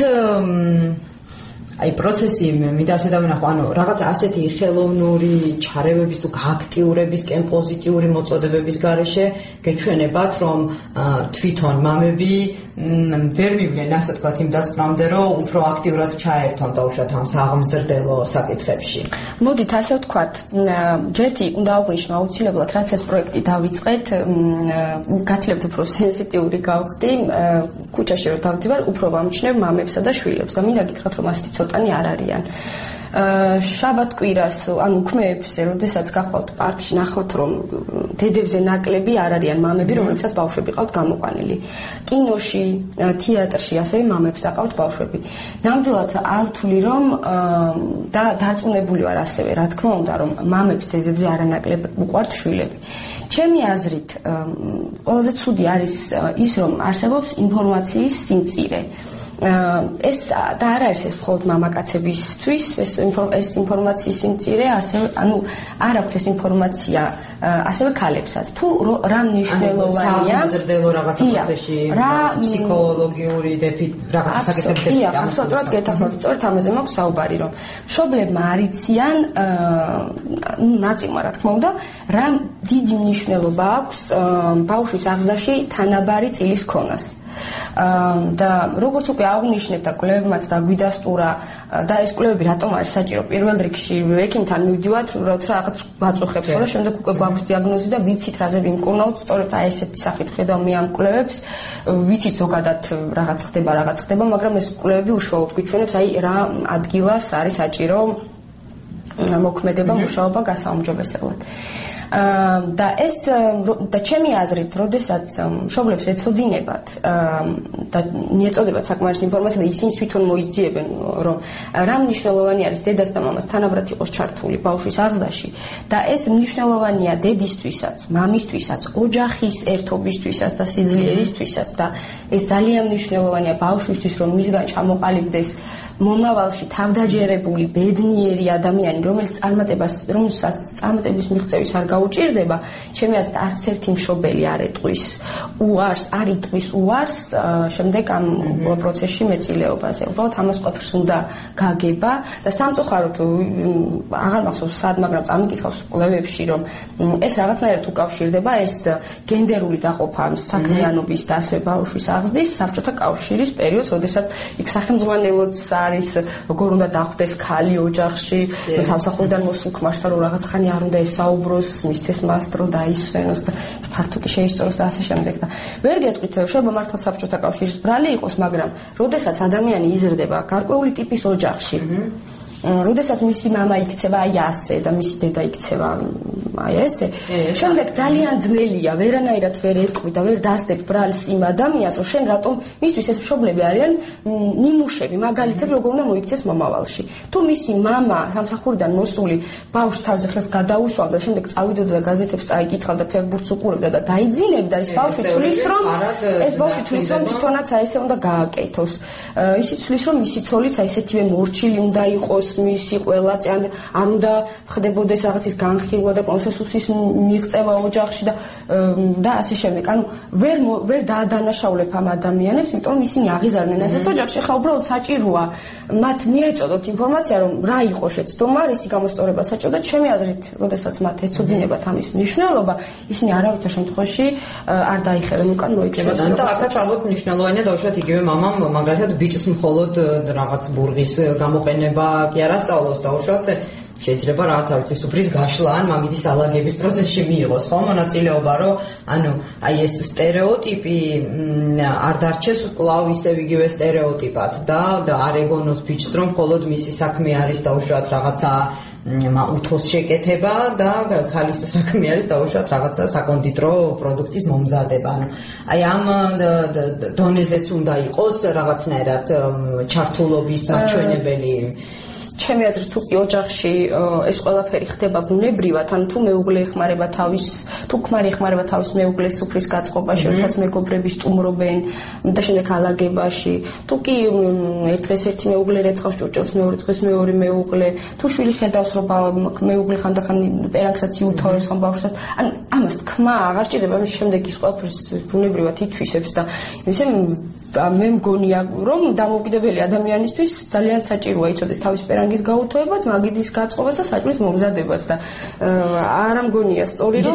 აი პროცესი მინდა ასე დავინახო, ანუ რაღაცა ასეთი ხელოვნური ჩარევების თუ გააქტიურებისკენ პოზიტიური მოწოდებების გარეშე გეჩვენებათ, რომ თვითონ მამები ვერ მივლენ, ასე ვთქვათ, იმ დასკვნამდე, რომ უფრო აქტიურად ჩაერთონ დაუშვათ ამ საღმზრდელო საკითხებში. მოდით ასე ვთქვათ, ჯერთი უნდა აღვნიშნო აუცილებლად, რაც ეს პროექტი დავიწყეთ, გაცლებთ უფრო სენსიტიური გავხდი, ქუჩაში რომ დავდივარ, უფრო ვამჩნევ მამებსა და შვილებს და მინდა გითხრათ, რომ ასეთი ცოტანი არ არიან. შაბათ კვირას, ანუ უქმეებზე, როდესაც გახვალთ პარკში, ნახოთ რომ დედებზე ნაკლები არ არიან მამები, რომლებსაც ბავშვები ყავთ გამოყვანილი. კინოში, თეატრში ასევე მამებს აყავთ ბავშვები. ნამდვილად არ ვთვლი რომ და დარწმუნებული ვარ ასევე, რა თქმა უნდა, რომ მამებს დედებზე არანაკლებ უყვართ შვილები. ჩემი აზრით, ყველაზე ცუდი არის ის, რომ არსებობს ინფორმაციის სიმწირე. ეს და არ არის ეს მხოლოდ მამაკაცებისთვის, ეს ინფორმაციის სიმწირე, ასევე, ანუ არ აქვს ეს ინფორმაცია ასევე ქალებსაც. თუ რა მნიშვნელოვანია საზრდელო რაღაცა პროცესში, ფსიქოლოგიური რაღაცა საკითხები. აბსოლუტურად გეთახმებით, სწორედ ამაზე მაქვს საუბარი, რომ მშობლებმა არ იციან, ნაწილმა რა თქმა უნდა, რა დიდი მნიშვნელობა აქვს ბავშვის აღზრდაში თანაბარი წილის ქონას. და როგორც უკვე აღნიშნეთ და კვლევებმაც დაგვიდასტურა და ეს კვლევები რატომ არის საჭირო პირველ რიგში ექიმთან მივდივართ რომ რაღაც ვაწუხებს და შემდეგ უკვე გვაქვს დიაგნოზი და ვიცით რაზე ვიმკურნალთ სწორედ აი ესეთი სახით ხედავ მე ამ კვლევებს ვიცით ზოგადად რაღაც ხდება მაგრამ ეს კვლევები უშუალოდ გვიჩვენებს აი რა ადგილას არის საჭირო მოქმედება მუშაობა გასაუმჯობესებლად და ეს და ჩემი აზრით, როდესაც მშობლებს ეცოდინებათ და მიეწოდებათ საკმარისი ინფორმაცია და ისინი თვითონ მოიძიებენ, რომ რა მნიშვნელოვანი არის დედას და მამას თანაბრად იყოს ჩართული ბავშვის აღზრდაში და ეს მნიშვნელოვანია დედისთვისაც, მამისთვისაც, ოჯახის ერთობისთვისაც და სიძლიერისთვისაც და ეს ძალიან მნიშვნელოვანია ბავშვისთვის, რომ მისგან ჩამოყალიბდეს მომავალში თავდაჯერებული ბედნიერი ადამიანი, რომელსაც წარმატების მიღწევის არ გაუჭირდება, ჩემი აზრით არც ერთი მშობელი არ ეტყვის უარს, არ იტყვის უარს შემდეგ ამ პროცესში მეწილეობაზე. უბრალოდ ამას ყოფილს უნდა გაგება და სამწუხაროდ აღარ მახსოვს სად, მაგრამ წამიკითხავს კვლევებში, რომ ეს რაღაცნაირად უკავშირდება ეს გენდერული დაყოფა საქმიანობის და ასევე ბავშვის აღზრდის საბჭოთა კავშირის პერიოდს, როდესაც იქ სახელმძღვანელოც არის როგორ უნდა დახვდეს ქალი ოჯახში, სამსახურიდან მოსულ ქმართან რომ რაღაც ხანი არ უნდა ესაუბროს, მისცეს მას დრო დაისვენოს და ფართო კი შეისწოროს და ასე შემდეგ და ვერ გეტყვით შეიძლება მართლა საბჭოთა კავშირის ბრალი იყოს, მაგრამ როდესაც ადამიანი იზრდება გარკვეული ტიპის ოჯახში, როდესაც მისი მამა იქცევა აი ასე და მისი დედა იქცევა აი ესე, შემდეგ ძალიან ძნელია ვერანაირად ვერ ეტყვი და ვერ დასდებ ბრალს იმ ადამიანს, რომ შენ რატომ მისთვის ეს მშობლები არიან ნიმუშები, მაგალითები როგორ უნდა მოიქცეს მომავალში. თუ მისი მამა სამსახურიდან მოსული ბავშვს თავზე ხელს გადაუსვამდა და შემდეგ წავიდოდა და გაზეთებს წაიკითხავდა, ფეხბურთს უყურებდა და დაიძინებდა, ეს ბავშვი თulis რომ თვითონაც აი ესე უნდა გააკეთოს. ისიც თulis რომ მისი ცოლიც აი ესეთივე მორჩილი უნდა იყოს მისი ყველა არ უნდა ხდებოდეს რაღაცის განხილვა და კონსენსუსის მიღწევა ოჯახში და ასე შემდეგ. ანუ ვერ დაადანაშაულებ ამ ადამიანებს, იმიტომ რომ ისინი აღიზარდნენ ასეთ ოჯახში. ხა უბრალოდ საჭიროა მათ მიეწოდოთ ინფორმაცია, რომ რა იყო შეცდომა, რისი გამოსწორება საჭირო და ჩემი აზრით, როდესაც მათ ეცოდინებათ ამის მნიშვნელობა, ისინი არავითარ შემთხვევაში არ დაიხევენ უკან მოიქცევენ. და აქაც ალბათ მნიშვნელოვანია დაუშვათ იგივე მამამ მაგალითად ბიჭს მხოლოდ რაღაც ბურღის გამოყენება კი არ ასწავლოს დაუშვათ შეიძლება რაღაც არ ვიცი სუფრის გაშლა ან მაგითის ალაგების პროცესში მიიღოს ხო მონაწილეობა რომ ანუ აი ეს სტერეოტიპი არ დარჩეს კვლავ ისევ იგივე სტერეოტიპად და არ ეგონოს ბიჭს რომ მხოლოდ მისი საქმე არის დაუშვათ რაღაცა უთოს შეკეთება და ქალის საქმე არის დაუშვათ რაღაცა საკონდიტრო პროდუქტის მომზადება. ანუ აი ამ დონეზეც უნდა იყოს რაღაცნაირად ჩართულობის მაჩვენებელი. ჩემი აზრით თუ კი ოჯახში ეს ყველაფერი ხდება ბუნებრივად, ან თუ მეუღლე ეხმარება თავის, თუ ქმარი ეხმარება თავის მეუღლეს სუფრის გაწყობაში, როდესაც მეგობრები სტუმრობენ და შემდეგ ალაგებაში, თუ კი ერთ დღეს ერთი მეუღლე რეცხავს ჭურჭელს, მეორე დღეს მეორე მეუღლე, თუ შვილი ხედავს რომ მეუღლე ხანდახან პერანგსაც იუთავებს ხან ბავშვსაც, ან ამას თქმა აღარ ჭირდება, ამის შემდეგ ის ყველაფერს ბუნებრივად ითვისებს და ისე მე მგონია რომ დამოუკიდებელი ადამიანისთვის ძალიან საჭიროა იცოდეს თავის პერანგის გაუთოებაც, მაგიდის გაწყობას და საჭმლის მომზადებაც და არ მგონია სწორი რომ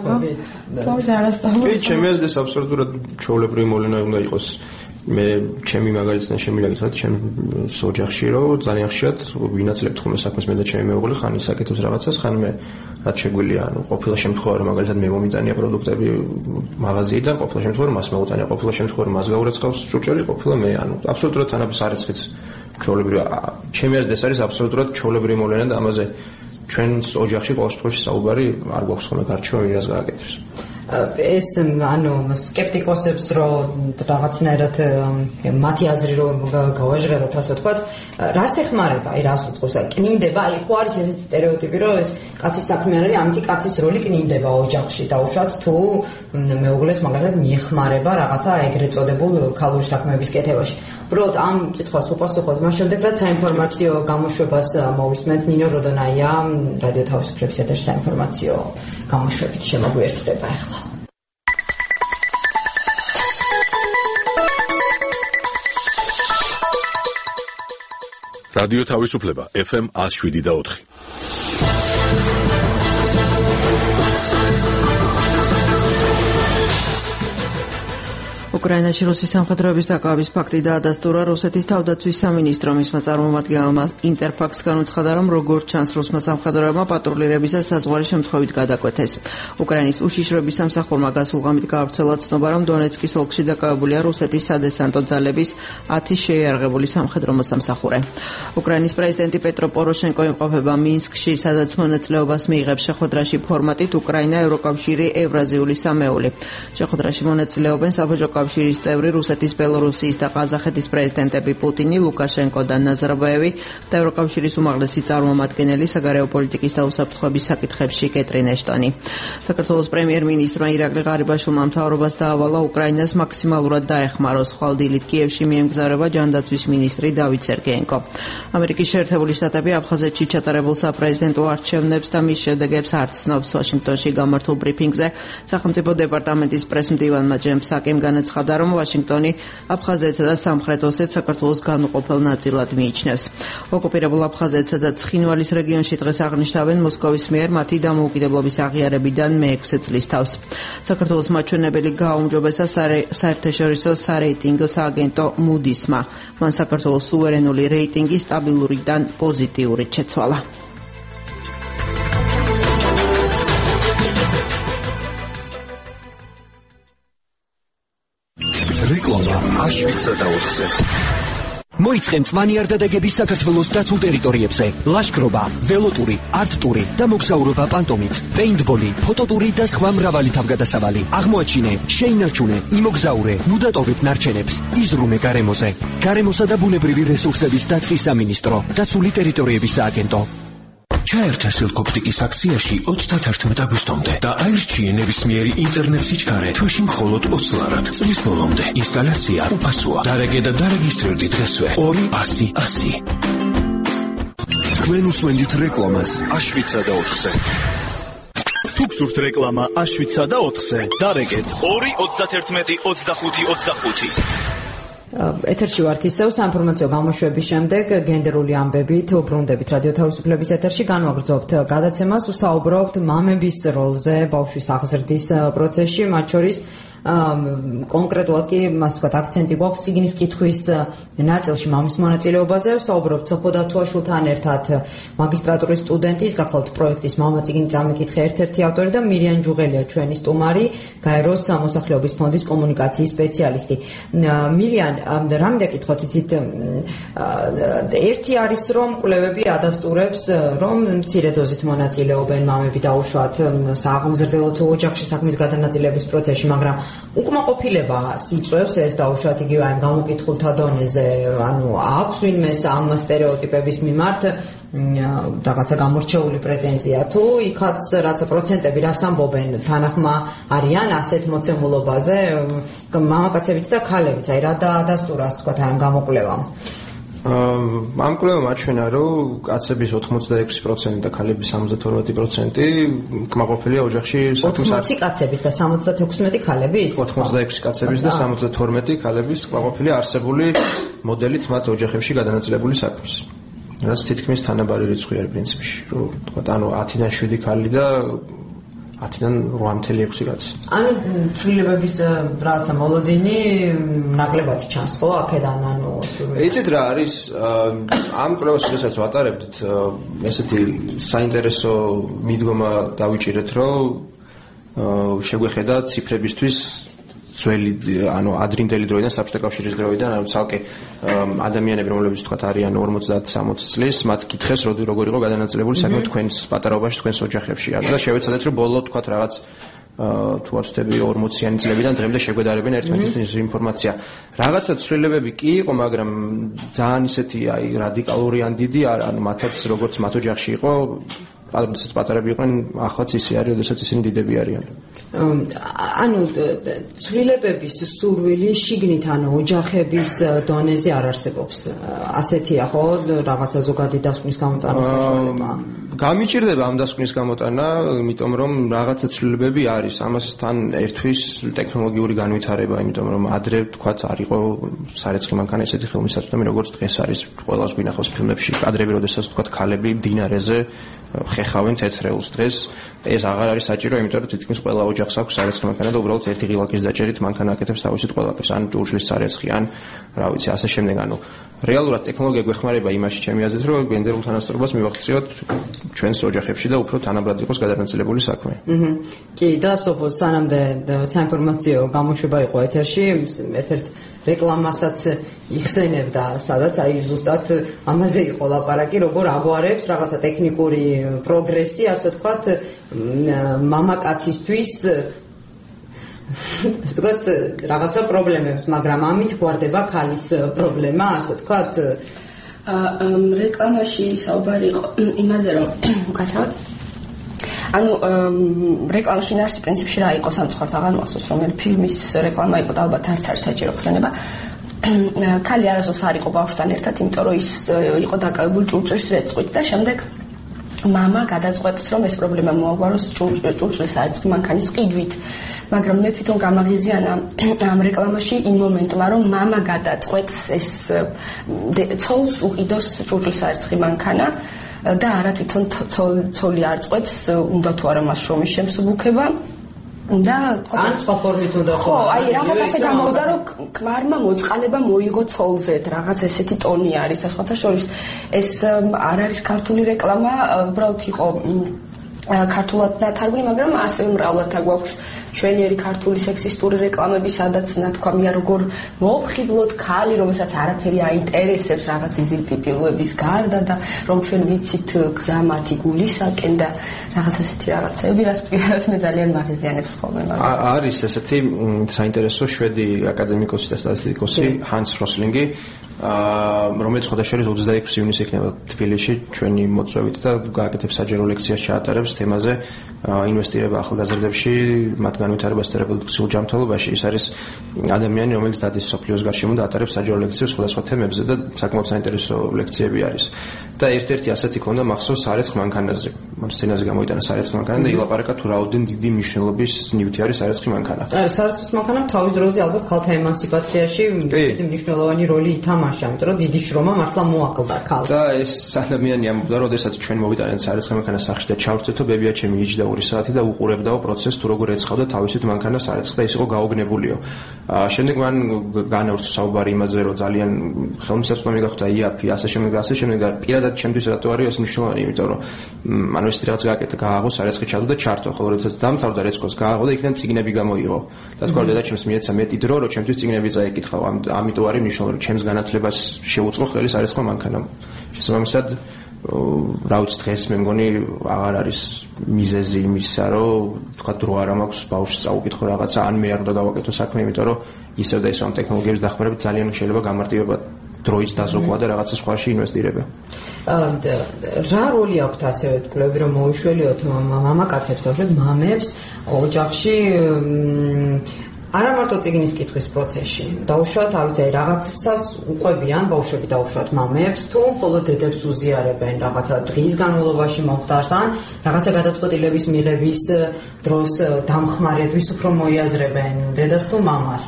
თავის არასწავლოს. ჩემი აზრით აბსოლუტურად ჩვეულებრივი მოვლენა უნდა იყოს. მე ჩემი მაგალითად შემილაგეთ ჩემ ოჯახში რომ ძალიან ხშირად ვინაცლებთ ხოლმე საქმეს მე და ჩემი მეუღლე ხან ისაკეთებს რაღაცას, ხან მე რაც შეგვიძლია, ანუ ყოფილა შემთხვევა რომ მაგალითად მე მომიტანია პროდუქტები მაღაზიიდან, ყოფილა შემთხვევა რომ მას მეუტანია, ყოფილა შემთხვევა რომ მას გაურაცხავს ჭურჭელი, ყოფილა მე, ანუ აბსოლუტურად თანაბის არიცხიც ჩვეულებრივი ჩემი აზრით ეს არის აბსოლუტურად ჩვეულებრივი მოვლენა და ამაზე ჩვენს ოჯახში ყოველ შემთხვევაში საუბარი არ გვაქვს ხოლმე გარჩევა ვინას გააკეთებს. ეს სკეპტიკოსებს რომ რაღაცნაირად მათი აზრი რომ გავაჟღეროთ ასე ვთქვათ, რას ეხმარება, რას უწყობს, კნინდება, ხო არის ესეთი სტერეოტიპი, რომ ეს კაცის საქმე არის, ამიტომ კაცის როლი კნინდება ოჯახში დაუშვათ თუ მეუღლეს მაგალითად მიეხმარება რაღაცა ეგრეთ წოდებულ ქალური საქმეების კეთებაში. უბრალოდ ამ კითხვას უპასუხოთ მას შემდეგ, რაც საინფორმაციო გამოშვებას მოვისმენთ. ნინო როდონაია რადიო თავისუფლების ეთერში საინფორმაციო გამოშვებით შემოგვიერთდება ახლა. რადიო თავისუფლება FM 107.4. უკრაინაში რუსის სამხედროების დაკავების ფაქტი დაადასტურა რუსეთის თავდაცვის სამინისტრომ. მისმა წარმომადგენელმა ინტერფაქსს განუცხადა, რომ როგორც ჩანს რუსმა სამხედროებმა პატრულირებისას საზღვარი შემთხვევით გადაკვეთეს. უკრაინის უშიშროების სამსახურმა გასულღამით გაავრცელა ცნობა, რომ დონეცკის ოლქში დაკავებულია რუსეთის სადესანტო ძალების 10 შეიარაღებული სამხედრო მოსამსახურე. უკრაინის პრეზიდენტი პეტრო პოროშენკო იმყოფება მინსკში, სადაც მონაწილეობას მიიღებს შეხვედრაში ფორმატით უკრაინა, ევროკავშირი, ევრაზიული სამეული. შეხვედრაში მონაწილეობენ საბჭოთა კავშირის წევრი რუსეთის, ბელორუსიის და ყაზახეთის პრეზიდენტები პუტინი, ლუკაშენკო და ნაზარბაევი და ევროკავშირის უმაღლესი წარმომადგენელი საგარეო პოლიტიკის და უსაფრთხოების საკითხებში კეტრინ ეშტონი. საქართველოს პრემიერ-მინისტრმა ირაკლი ღარიბაშვილმა მთავრობას დაავალა უკრაინას მაქსიმალურად დაეხმაროს. ხვალდილით კიევში მიემგზავრება ჯანდაცვის მინისტრი დავით სერგეენკო. ამერიკის შეერთებული შტატები აფხაზეთში ჩატარებულ საპრეზიდენტო არჩევნებს და მის შედეგებს არ ცნობს. ვაშინგტონში გამართულ ბრიფინგზე სახელმწიფო დეპარტამენტის პრესმდივანმა ჯემ საკიმ განაცხადა, რომ ვაშინგტონი აფხაზეთსა და სამხრეთ ოსეთს საქართველოს განუყოფელ ნაწილად მიიჩნევს. ოკუპირებულ აფხაზეთსა და ცხინვალის რეგიონში დღეს აღნიშნავენ მოსკოვის მიერ მათი დამოუკიდებლობის აღიარებიდან მე-6 წლის თავს. საქართველოს მაჩვენებელი გააუმჯობესა საერთაშორისო სარეიტინგო სააგენტო მუდისმა. მან საქართველოს სუვერენული რეიტინგი სტაბილურიდან პოზიტიურით შეცვალა. რეკლამა აშვიცა და 4-ზე. მოიწყენ მწვანე არდადეგების საქართველოს დაცულ ტერიტორიებზე. ლაშქრობა, ველოტური, არტტური და მოგზაურობა პანტომით, პეინტბოლი, ფოტოტური და სხვა მრავალი თავგადასავალი. აღმოაჩინე, შეინარჩუნე, იმოგზაურე, ნუ დატოვებ ნარჩენებს, იზრუნე გარემოზე. გარემოსა და ბუნებრივი რესურსების დაწყის სამინისტრო, დაცული ტერიტორიების სააგენტო. ჩაერთე სილკოპტიკის აქციაში 31 აგვისტომდე და აირჩიე ნებისმიერი ინტერნეტ სიჩქარე თვეში მხოლოდ 20 ლარად. წლის ბოლომდე ინსტალაცია უფასოა. დარეგე და დარეგისტრირდი დღესვე 200-100. თქვენ უსმენთ რეკლამას აშვიცა და 4-ზე. თუ გსურთ რეკლამა აშვიცა და 4-ზე, დარეგეთ 2-31-25-25. ეთერში ვართ ისევ საინფორმაციო გამოშვების შემდეგ გენდერული ამბებით უბრუნდებით რადიო თავისუფლების ეთერში განვაგრძობთ გადაცემას, ვსაუბრობთ მამების როლზე ბავშვის აღზრდის პროცესში, მათ შორის კონკრეტულად კი მას ვთქვათ აქცენტი გვაქვს წიგნის კითხვის ნაწილში მამის მონაწილეობაზე. ვსაუბრობთ სოფო დათუაშვილთან ერთად მაგისტრატურის სტუდენტი, ის გახლავთ პროექტის მამა წიგნი წამიკითხე ერთ-ერთი ავტორი და მირიან ჯუღელია ჩვენი სტუმარი, გაეროს მოსახლეობის ფონდის კომუნიკაციის სპეციალისტი. მირიან, რამდენი კითხოთ იცით, ერთი არის რომ კვლევები ადასტურებს რომ მცირე დოზით მონაწილეობენ მამები დაუშვათ სააღმზრდელო თუ ოჯახში საქმის გადანაწილების პროცესში, მაგრამ უკმაყოფილება სიწვევს ეს დაუშვათ იგივე ამ გამოკითხულთა დონეზე, ანუ აქვს ვინმეს ამ სტერეოტიპების მიმართ რაღაცა გამორჩეული პრეტენზია თუ იქაც რაცა პროცენტები რას ამბობენ თანახმა არიან ასეთ მოცემულობაზე მამაკაცებიც და ქალებიც, აი რა დაადასტურა ასე ვთქვათ ამ გამოკვლევამ. ამ კვლევამ აჩვენა, რომ კაცების 86% და ქალების 72% კმაყოფილია ოჯახში საქმის 80 კაცების და 76 ქალების? 86 კაცების და 72 ქალების კმაყოფილია არსებული მოდელით მათ ოჯახებში გადანაწილებული საქმის. რაც თითქმის თანაბარი რიცხვი არის პრინციპში, რომ თქვათ, ანუ 10-დან 7 ქალი და 10-დან 8.6 კაცი. ანუ ცვლილებების რაღაცა მოლოდინი ნაკლებად ჩანს ხო აქედან, ანუ იცით რა არის ამ კვლევას შესაძლოა ვატარებდით ესეთი საინტერესო მიდგომა დავიჭირეთ, რომ შეგვეხედა ციფრებისთვის ძველი ანუ ადრინდელი დროიდან საბჭოთა კავშირის დროიდან ანუ ცალკე ადამიანები რომლებიც თქვათ არიან 50-60 წლის მათ კითხეს როგორ იყო გადანაწილებული საქმე თქვენს პატარაობაში თქვენს ოჯახებში და შევეცადეთ რომ ბოლო თქვათ რაღაც თუ არ ვცდები 40-იანი წლებიდან დღემდე შეგვედარებიან ერთმანეთს ინფორმაცია. რაღაცა ცვლილებები კი იყო, მაგრამ ძალიან ისეთი აი რადიკალური ან დიდი ანუ მათაც როგორც მათ ოჯახში იყო, როდესაც პატარები იყვნენ, ახლაც ისე არის, როდესაც ისინი დიდები არიან. ანუ ცვლილებების სურვილი შიგნით ანუ ოჯახების დონეზე არ არსებობს. ასეთია ხო რაღაცა ზოგადი დასკვნის გამოტანა საშუალება? გამიჭირდება ამ დასკვნის გამოტანა, იმიტომ რომ რაღაცა ცვლილებები არის. ამას თან ერთვის ტექნოლოგიური განვითარება, იმიტომ რომ ადრე თქვათ არ იყო სარეცხი მანქანა ესეთი ხელმისაწვდომი, როგორც დღეს არის ყველას გვინახავს ფილმებში. კადრები, როდესაც თქვათ ქალები მდინარეზე ხეხავენ თეთრეულს დღეს ეს აღარ არის საჭირო, იმიტომ რომ თითქმის ყველა ოჯახს აქვს სარეცხი მანქანა და უბრალოდ ერთი ღილაკის დაჭერით მანქანა აკეთებს თავისით ყველაფერს, ან ჭურჭლის სარეცხი, ან რა ვიცი, ასე შემდეგ, ანუ რეალურად ტექნოლოგია გვეხმარება იმაში ჩემი აზრით, რომ გენდერულ თანასწორობას მივახციოთ ჩვენს ოჯახებში და უფრო თანაბრად იყოს გადანაწილებული საქმე. კი, და სოფო სანამდე საინფორმაციო გამოშვება იყო ეთერში, ერთ-ერთ რეკლამასაც იხსენებდა, სადაც აი ზუსტად ამაზე იყო ლაპარაკი, როგორ აგვარებს რაღაცა ტექნიკური პროგრესი, ასე ვთქვათ, მამაკაცისთვის ასე ვთქვათ, რაღაცა პრობლემებს, მაგრამ ამით გვარდება ქალის პრობლემა, ასე ვთქვათ. რეკლამაში საუბარი იყო იმაზე, რომ უკაცრავად ანუ რეკლამაში ნარსი პრინციპში რა იყო სამწუხაროდ აღარ მახსოვს რომელი ფილმის რეკლამა იყო და ალბათ არც არის საჭირო ხსენება. ქალი არასოდეს არ იყო ბავშვთან ერთად, იმიტომ რომ ის იყო დაკავებული ჭურჭლის რეწყვით და შემდეგ მამა გადაწყვეტს რომ ეს პრობლემა მოაგვაროს ჭურჭლის სარეცხი მანქანის ყიდვით. მაგრამ მე თვითონ გამაღიზიანა ამ რეკლამაში იმ მომენტმა რომ მამა გადაწყვეტს ეს ცოლს უყიდოს ჭურჭლის სარეცხი მანქანა და არა თვითონ ცოლი არ წყვეტს, უნდა თუ არა მას შრომის შემსუბუქება და ან სხვა ფორმით უნდა ხო, აი რაღაც ასე გამოვიდა რომ ქმარმა მოწყალება მოიღო ცოლზე, რაღაც ესეთი ტონი არის და სხვათა შორის ეს არ არის ქართული რეკლამა, უბრალოდ იყო ქართულად დათარგმნი, მაგრამ ასევე მრავლად აგვაქვს ჩვენიერი ქართული სექსისტური რეკლამები, სადაც ნათქვამია როგორ მოვხიბლოთ ქალი, რომელსაც არაფერი აინტერესებს რაღაც იზილტიტილოების გარდა და რომ ჩვენ ვიცით გზა მათი გულისაკენ და რაღაც ესეთი რაღაცები, რაც მე ძალიან მაღიზიანებს ხოლმე. არის ესეთი საინტერესო შვედი აკადემიკოსი და სტატისტიკოსი ჰანს როსლინგი, რომელიც ხოდაშორის 26 ივნისს იქნება თბილისში ჩვენი მოწვევით და გააკეთებს საჯარო ლექციას ჩაატარებს თემაზე ინვესტირება ახალგაზრდებში, მათ განვითარებას და რეპროდუქციულ ჯანმრთელობაში. ის არის ადამიანი, რომელიც დადის სოფლიოს გარშემო და ატარებს საჯარო ლექციებს სხვადასხვა თემებზე და საკმაოდ საინტერესო ლექციები არის. და ერთ-ერთი ასეთი ქონდა მახსოვს სარეცხ მანქანაზე. სცენაზე გამოიტანა სარეცხ მანქანა და ილაპარაკა თუ რაოდენ დიდი მნიშვნელობის ნივთი არის სარეცხი მანქანა. სარეცხ მანქანამ თავის დროზე ალბათ ქალთა ემანსიპაციაში დიდი მნიშვნელოვანი როლი ითამაშა, იმიტომ რომ დიდი შრომა მართლა მოაკლდა ქალს. და ეს ადამიანი ამბობდა, როდესაც ჩვენ მოვიტანეთ სარეცხ მანქანას სახში და ჩავრდეთო, ბებია ჩემი იჯდა 2 საათი და უყურებდაო პროცესს თუ როგორ ეცხავდა თავისით მანქანა სარეცხს და ის იყო გაოგნებულიო. შემდეგ მან განავრცო საუბარი იმაზე, რომ ძალიან ხელმისაწვდომი გახდა იაფი, ასე შემდეგ და ასე შემდეგ და პირადად ჩემთვის რატო არის ეს მნიშვნელოვანი, იმიტომ რომ ანუ ეს რაღაც გააკეთა, გააღო, სარეცხი ჩადო და ჩართო, ხოლო როდესაც დამთავრდა რეცკოს გააღო და იქიდან წიგნები გამოიღო. და თქვა დედაჩემს მიეცა მეტი დრო, რომ ჩემთვის წიგნები წაეკითხავ, ამიტომ არის მნიშვნელოვანი, ჩემს განათლებას შეუწყო ხელი სარეცხმა მანქანამ. შესაბამისად რა ვიცი დღეს მე მგონი აღარ არის მიზეზი იმისა, რომ თქვა დრო არ მაქვს ბავშვს წაუკითხო რაღაცა, ან მე არ უნდა გავაკეთო საქმე, იმიტომ რომ ისევ და ისევ ამ ტექნოლოგიების დახმარებით ძალიან შეიძლება გამარტივება დროის დაზოგვა და რაღაცა სხვაში ინვესტირება. რა როლი აქვს ასევე თქვენ რომ მოიშველიოთ მამაკაცებს, თავშეთ მამებს ოჯახში არა მარტო წიგნის კითხვის პროცესში, დაუშვათ, არ ვიცი, რაღაცას უყვებიან ბავშვები დაუშვათ მამებს, თუ მხოლოდ დედებს უზიარებენ რაღაცა დღის განმავლობაში მომხდარს, ან რაღაცა გადაწყვეტილების მიღების დროს დამხმარებისთვის უფრო მოიაზრებენ დედას თუ მამას.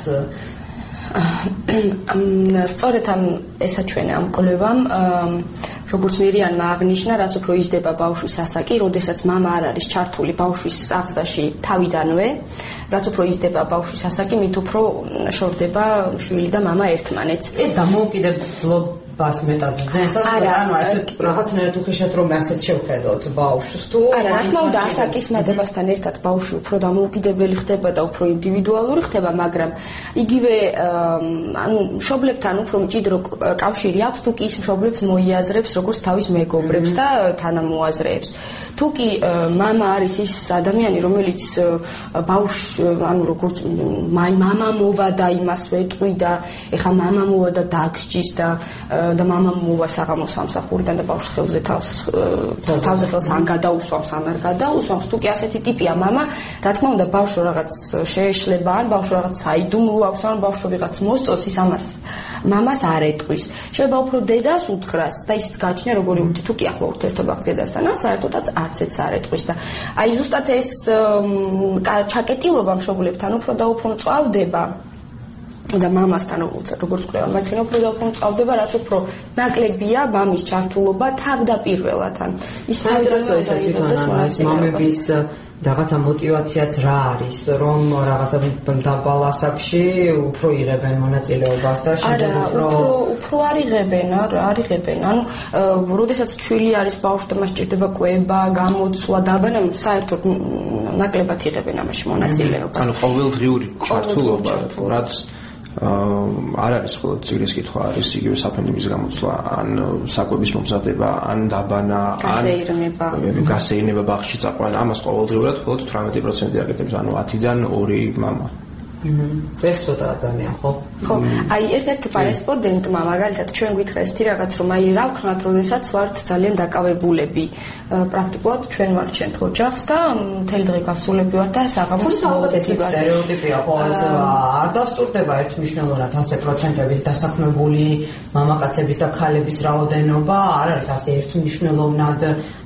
სწორედ ამ ესაჩვენა ამ კვლევამ, როგორც მირიანმა აღნიშნა, რაც უფრო იზრდება ბავშვის ასაკი, როდესაც მამა არ არის ჩართული ბავშვის აღზრდაში თავიდანვე, რაც უფრო იზრდება ბავშვის ასაკი, მით უფრო შორდება შვილი და მამა ერთმანეთს. ეს დამოუკიდებლობა ბას მეტად ძენსაც ანუ ასე რაღაცნაირად უხეშად რომ ასეთ შევხედოთ ბავშვს თუ არა რა თქმა უნდა ასაკისმადებასთან ერთად ბავშვი უფრო დამოუკიდებელი ხდება და უფრო ინდივიდუალური ხდება მაგრამ იგივე ანუ მშობლებთან უფრო მჭიდრო კავშირი აქვს თუ კი ის მშობლებს მოიაზრებს როგორც თავის მეგობრებს და თანამოაზრეებს თუ კი მამა არის ის ადამიანი რომელიც ბავშვს ანუ როგორც მამა მოვა და იმას ვეტყვი და ეხა მამა მოვა და დაგსჯის და მამა მოვა საღამოს სამსახურიდან და ბავშვს ხელზე თავზე ხელს ან გადაუსვამს ან არ გადაუსვამს თუ კი ასეთი ტიპია მამა რა თქმა უნდა ბავშვს რაღაც შეეშლება ან ბავშვს რაღაც საიდუმლო აქვს ან ბავშვს ვიღაც მოსწონს ის ამას მამას არ ეტყვის შეიძლება უფრო დედას უთხრას და ისიც გაჩნია როგორი თუ კი ახლა ურთიერთობა აქვს დედასთან ან საერთოდაც არცეც არ ეტყვის და აი ზუსტად ეს ჩაკეტილობა მშობლებთან უფრო და უფრო მწვავდება და მამასთან როგორც ყველა მათთან უფრო და უფრო მწავდება რაც უფრო ნაკლებია მამის ჩართულობა თავდაპირველად ან ის საერთოდ ეს მამების რაღაცა мотиваციაც რა არის რომ რაღაცა დაბალ ასაკში უფრო იღებენ მონაწილეობას და შეიძლება უფრო არ იღებენ ანუ როდესაც ჩვილი არის ბავშვი და მას სჭირდება კვება გამოცვლა დაბანა საერთოდ ნაკლებად იღებენ ამაში მონაწილეობას ანუ ყოველდღიური ჩართულობა რაც არ არის მხოლოდ ციგნის კითხვა არის იგივე საფრთხის გამოცვლა ან საკვების მომზადება ან დაბანა ან გასეირნება ბაღში წაყვანა ამას ყოველდღიურად მხოლოდ 18% აკეთებს ანუ 10-დან 2 მამა ეს ცოტა ძალიან ხო აი ერთ-ერთი კორესპონდენტმა მაგალითად ჩვენ გითხრეს თი რაღაც რომ აი რა ვქნათ როდესაც ვართ ძალიან დაკავებულები პრაქტიკულად ჩვენ ვარჩენთ ოჯახს და მთელი დღე გავსულები ვართ და საღამოს ეს სტერეოტიპია ხო არ დასტურდება ერთმნიშვნელოვნად ასე პროცენტების დასაქმებული მამაკაცების და ქალების რაოდენობა არ არის ასე ერთმნიშვნელოვნად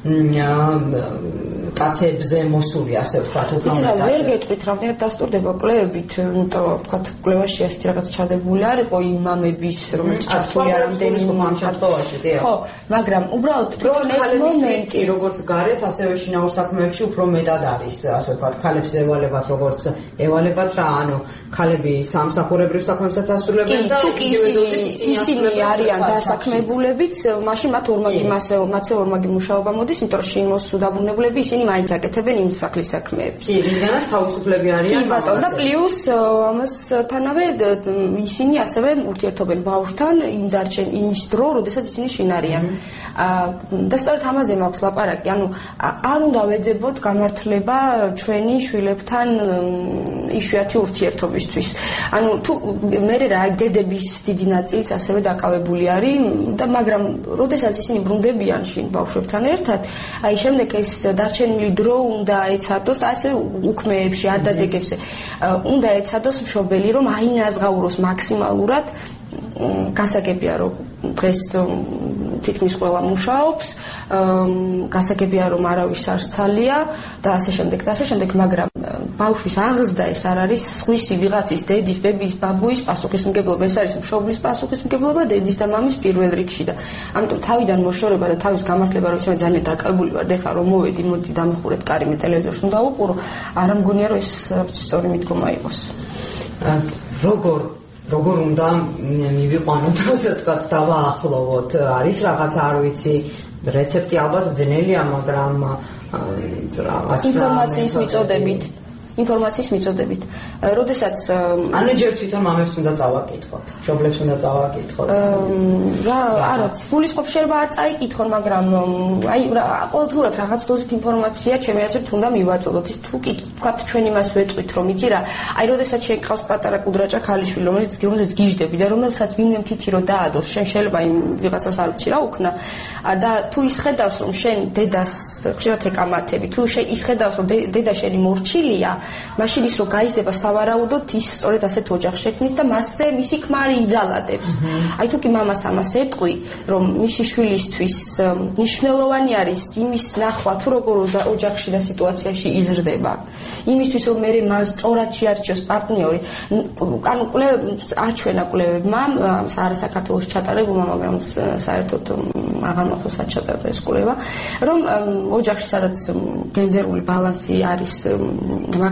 კაცებზე მოსული ასე ვთქვათ უფრო მეტად ვერ გეტყვით რამდენად დასტურდება კვლევებით იმიტომ ვთქვათ კვლევაში ასეთი რაღაც ჩადებული არ იყო იმ მამების რომელიც ჩართულია რამდენიმე შემთხვევაში ხო მაგრამ უბრალოდ თვითონ ეს მომენტი როგორც გარეთ ასევე შინაურ საქმეებში უფრო მეტად არის ასე ვთქვათ ქალებს ევალებათ როგორც ევალებათ რა ანუ ქალები სამსახურებრივ საქმეებსაც ასრულებენ და ისინი არიან დასაქმებულებიც მაშინ მათზე ორმაგი მუშაობა მოდის იმიტომ რომ შინმოსულ დაბრუნებლები ისინი მაინც აკეთებენ იმ სახლის საქმეებს კი რისგანაც თავისუფლები არიან და პლუს ამასთანავე ისინი ასევე ურთიერთობენ ბავშვთან იმის დრო, როდესაც ისინი შინ არიან. და სწორედ ამაზე მაქვს ლაპარაკი, ანუ არ უნდა ვეძებოთ გამართლება ჩვენი შვილებთან იშვიათი ურთიერთობისთვის. ანუ თუ მე რა დედების დიდი ნაწილიც ასევე დაკავებული არის და მაგრამ როდესაც ისინი ბრუნდებიან შინ ბავშვებთან ერთად, აი შემდეგ ეს დარჩენილი დრო უნდა ეცადოს ასე უქმეებში, ადადეგებზე უნდა ეცადოს მშობელი რომ აინაზღაუროს მაქსიმალურად გასაგებია რომ დღეს თითქმის ყველა მუშაობს გასაგებია რომ არავის არ ცალია და ასე შემდეგ მაგრამ ბავშვის აღზრდა ეს არ არის სხვისი ვიღაცის დედის ბებიის ბაბუის პასუხისმგებლობა ეს არის მშობლის პასუხისმგებლობა დედის და მამის პირველ რიგში და ამიტომ თავიდან მოშორება და თავის გამართლება რომ ისე ძალიან დაკავებული ვარ და ეხლა რომ მოვედი მოდი დამეხურეთ კარი მე ტელევიზორში უნდა ვუყურო არ მგონია რომ ეს სწორი მიდგომა იყოს როგორ უნდა მივიყვანოთ ასე ვთქვათ დავაახლოვოთ არის რაღაც არ ვიცი რეცეპტი ალბათ ძნელია მაგრამ რაღაც ინფორმაციის მიწოდებით. როდესაც ანუ ჯერ თვითონ მამებს უნდა წავაკითხოთ, მშობლებს უნდა წავაკითხოთ. არა, გულისხმობ შეიძლება არ წაიკითხონ, მაგრამ აი ყოველდღურად რაღაც დოზით ინფორმაცია ჩემი აზრით უნდა მივაწოდოთ. ის თუ კი თქვათ ჩვენ იმას ვეტყვით, რომ იცი რა, აი როდესაც შენ გყავს პატარა კუდრაჭა ქალიშვილი, რომელსაც გიჟდები და რომელსაც ვინმე მთითი რო დაადოს, შენ შეიძლება იმ ვიღაცას არ ვიცი რა უქნა. და თუ ისხედავს რომ შენ დედას ხშირად ეკამათები, თუ ისხედავს რომ დედა შენი მორჩილია მაშინ ის რო გაიზრდება სავარაუდოდ ის სწორედ ასეთ ოჯახს შექმნის და მასზე მისი ქმარი იძალადებს. აი თუ კი მამას ამას ეტყვი, რომ მისი შვილისთვის მნიშვნელოვანი არის იმის ნახვა თუ როგორ ოჯახში და სიტუაციაში იზრდება. იმისთვის რომ მე მას სწორად შეარჩიოს პარტნიორი. ანუ აჩვენა კვლევებმა, არა საქართველოს ჩატარებულმა, მაგრამ საერთოდ აღარ მახსოვს საჩატარდა ეს კვლევა, რომ ოჯახში სადაც გენდერული ბალანსი არის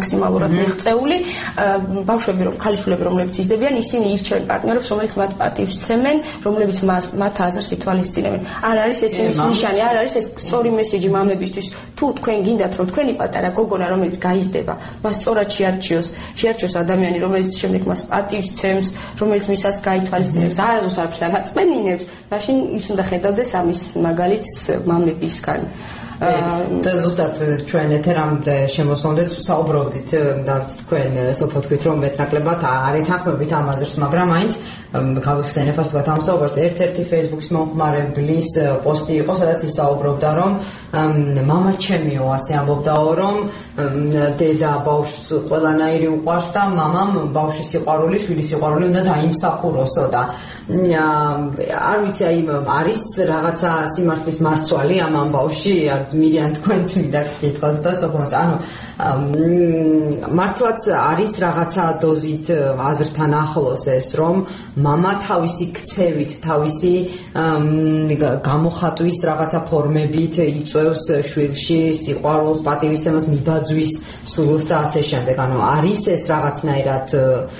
მაქსიმალურად მიღწეული ბავშვები რომ ქალიშვილები რომლებიც იზრდებიან ისინი ირჩევენ პარტნიორებს რომელიც მათ პატივს ცემენ რომლებიც მათ აზრს ითვალისწინებენ არ არის ეს იმის ნიშანი არ არის ეს სწორი მესიჯი მამებისთვის თუ თქვენ გინდათ რომ თქვენი პატარა გოგონა რომელიც გაიზრდება მას სწორად შეარჩიოს ადამიანი რომელიც შემდეგ მას პატივს ცემს რომელიც მისას გაითვალისწინებს და არასდროს არაფერს არ აწმენინებს მაშინ ის უნდა ხედავდეს ამის მაგალითს მამებისგან და ზუსტად ჩვენ ეთერამდე შემოსვლამდე საუბრობდით და თქვენ სოფო თქვით რომ მეტნაკლებად არ ეთანხმებით ამ აზრს მაგრამ მაინც გავიხსენებ ასე ვთქვათ ამ საუბარს ერთ-ერთი Facebook-ის მომხმარებლის პოსტი იყო სადაც ის საუბრობდა რომ მამა ჩემიო ასე ამბობდაო რომ დედა ბავშვს ყველანაირი უყვარს და მამამ ბავშვის სიყვარული შვილის სიყვარული უნდა დაიმსახუროსო და არ ვიცი აი არის რაღაცა სიმართლის მარცვალი ამ ამბავში არ მირიან თქვენც მინდა გითხრათ და სოფოს ანუ მართლაც არის რაღაცა დოზით აზრთან ახლოს ეს რომ მამა თავისი ქცევით თავისი გამოხატვის რაღაცა ფორმებით იწვევს შვილში სიყვარულს პატივისცემას მიბაძვის სურვილს და ასე შემდეგ ანუ არის ეს რაღაცნაირად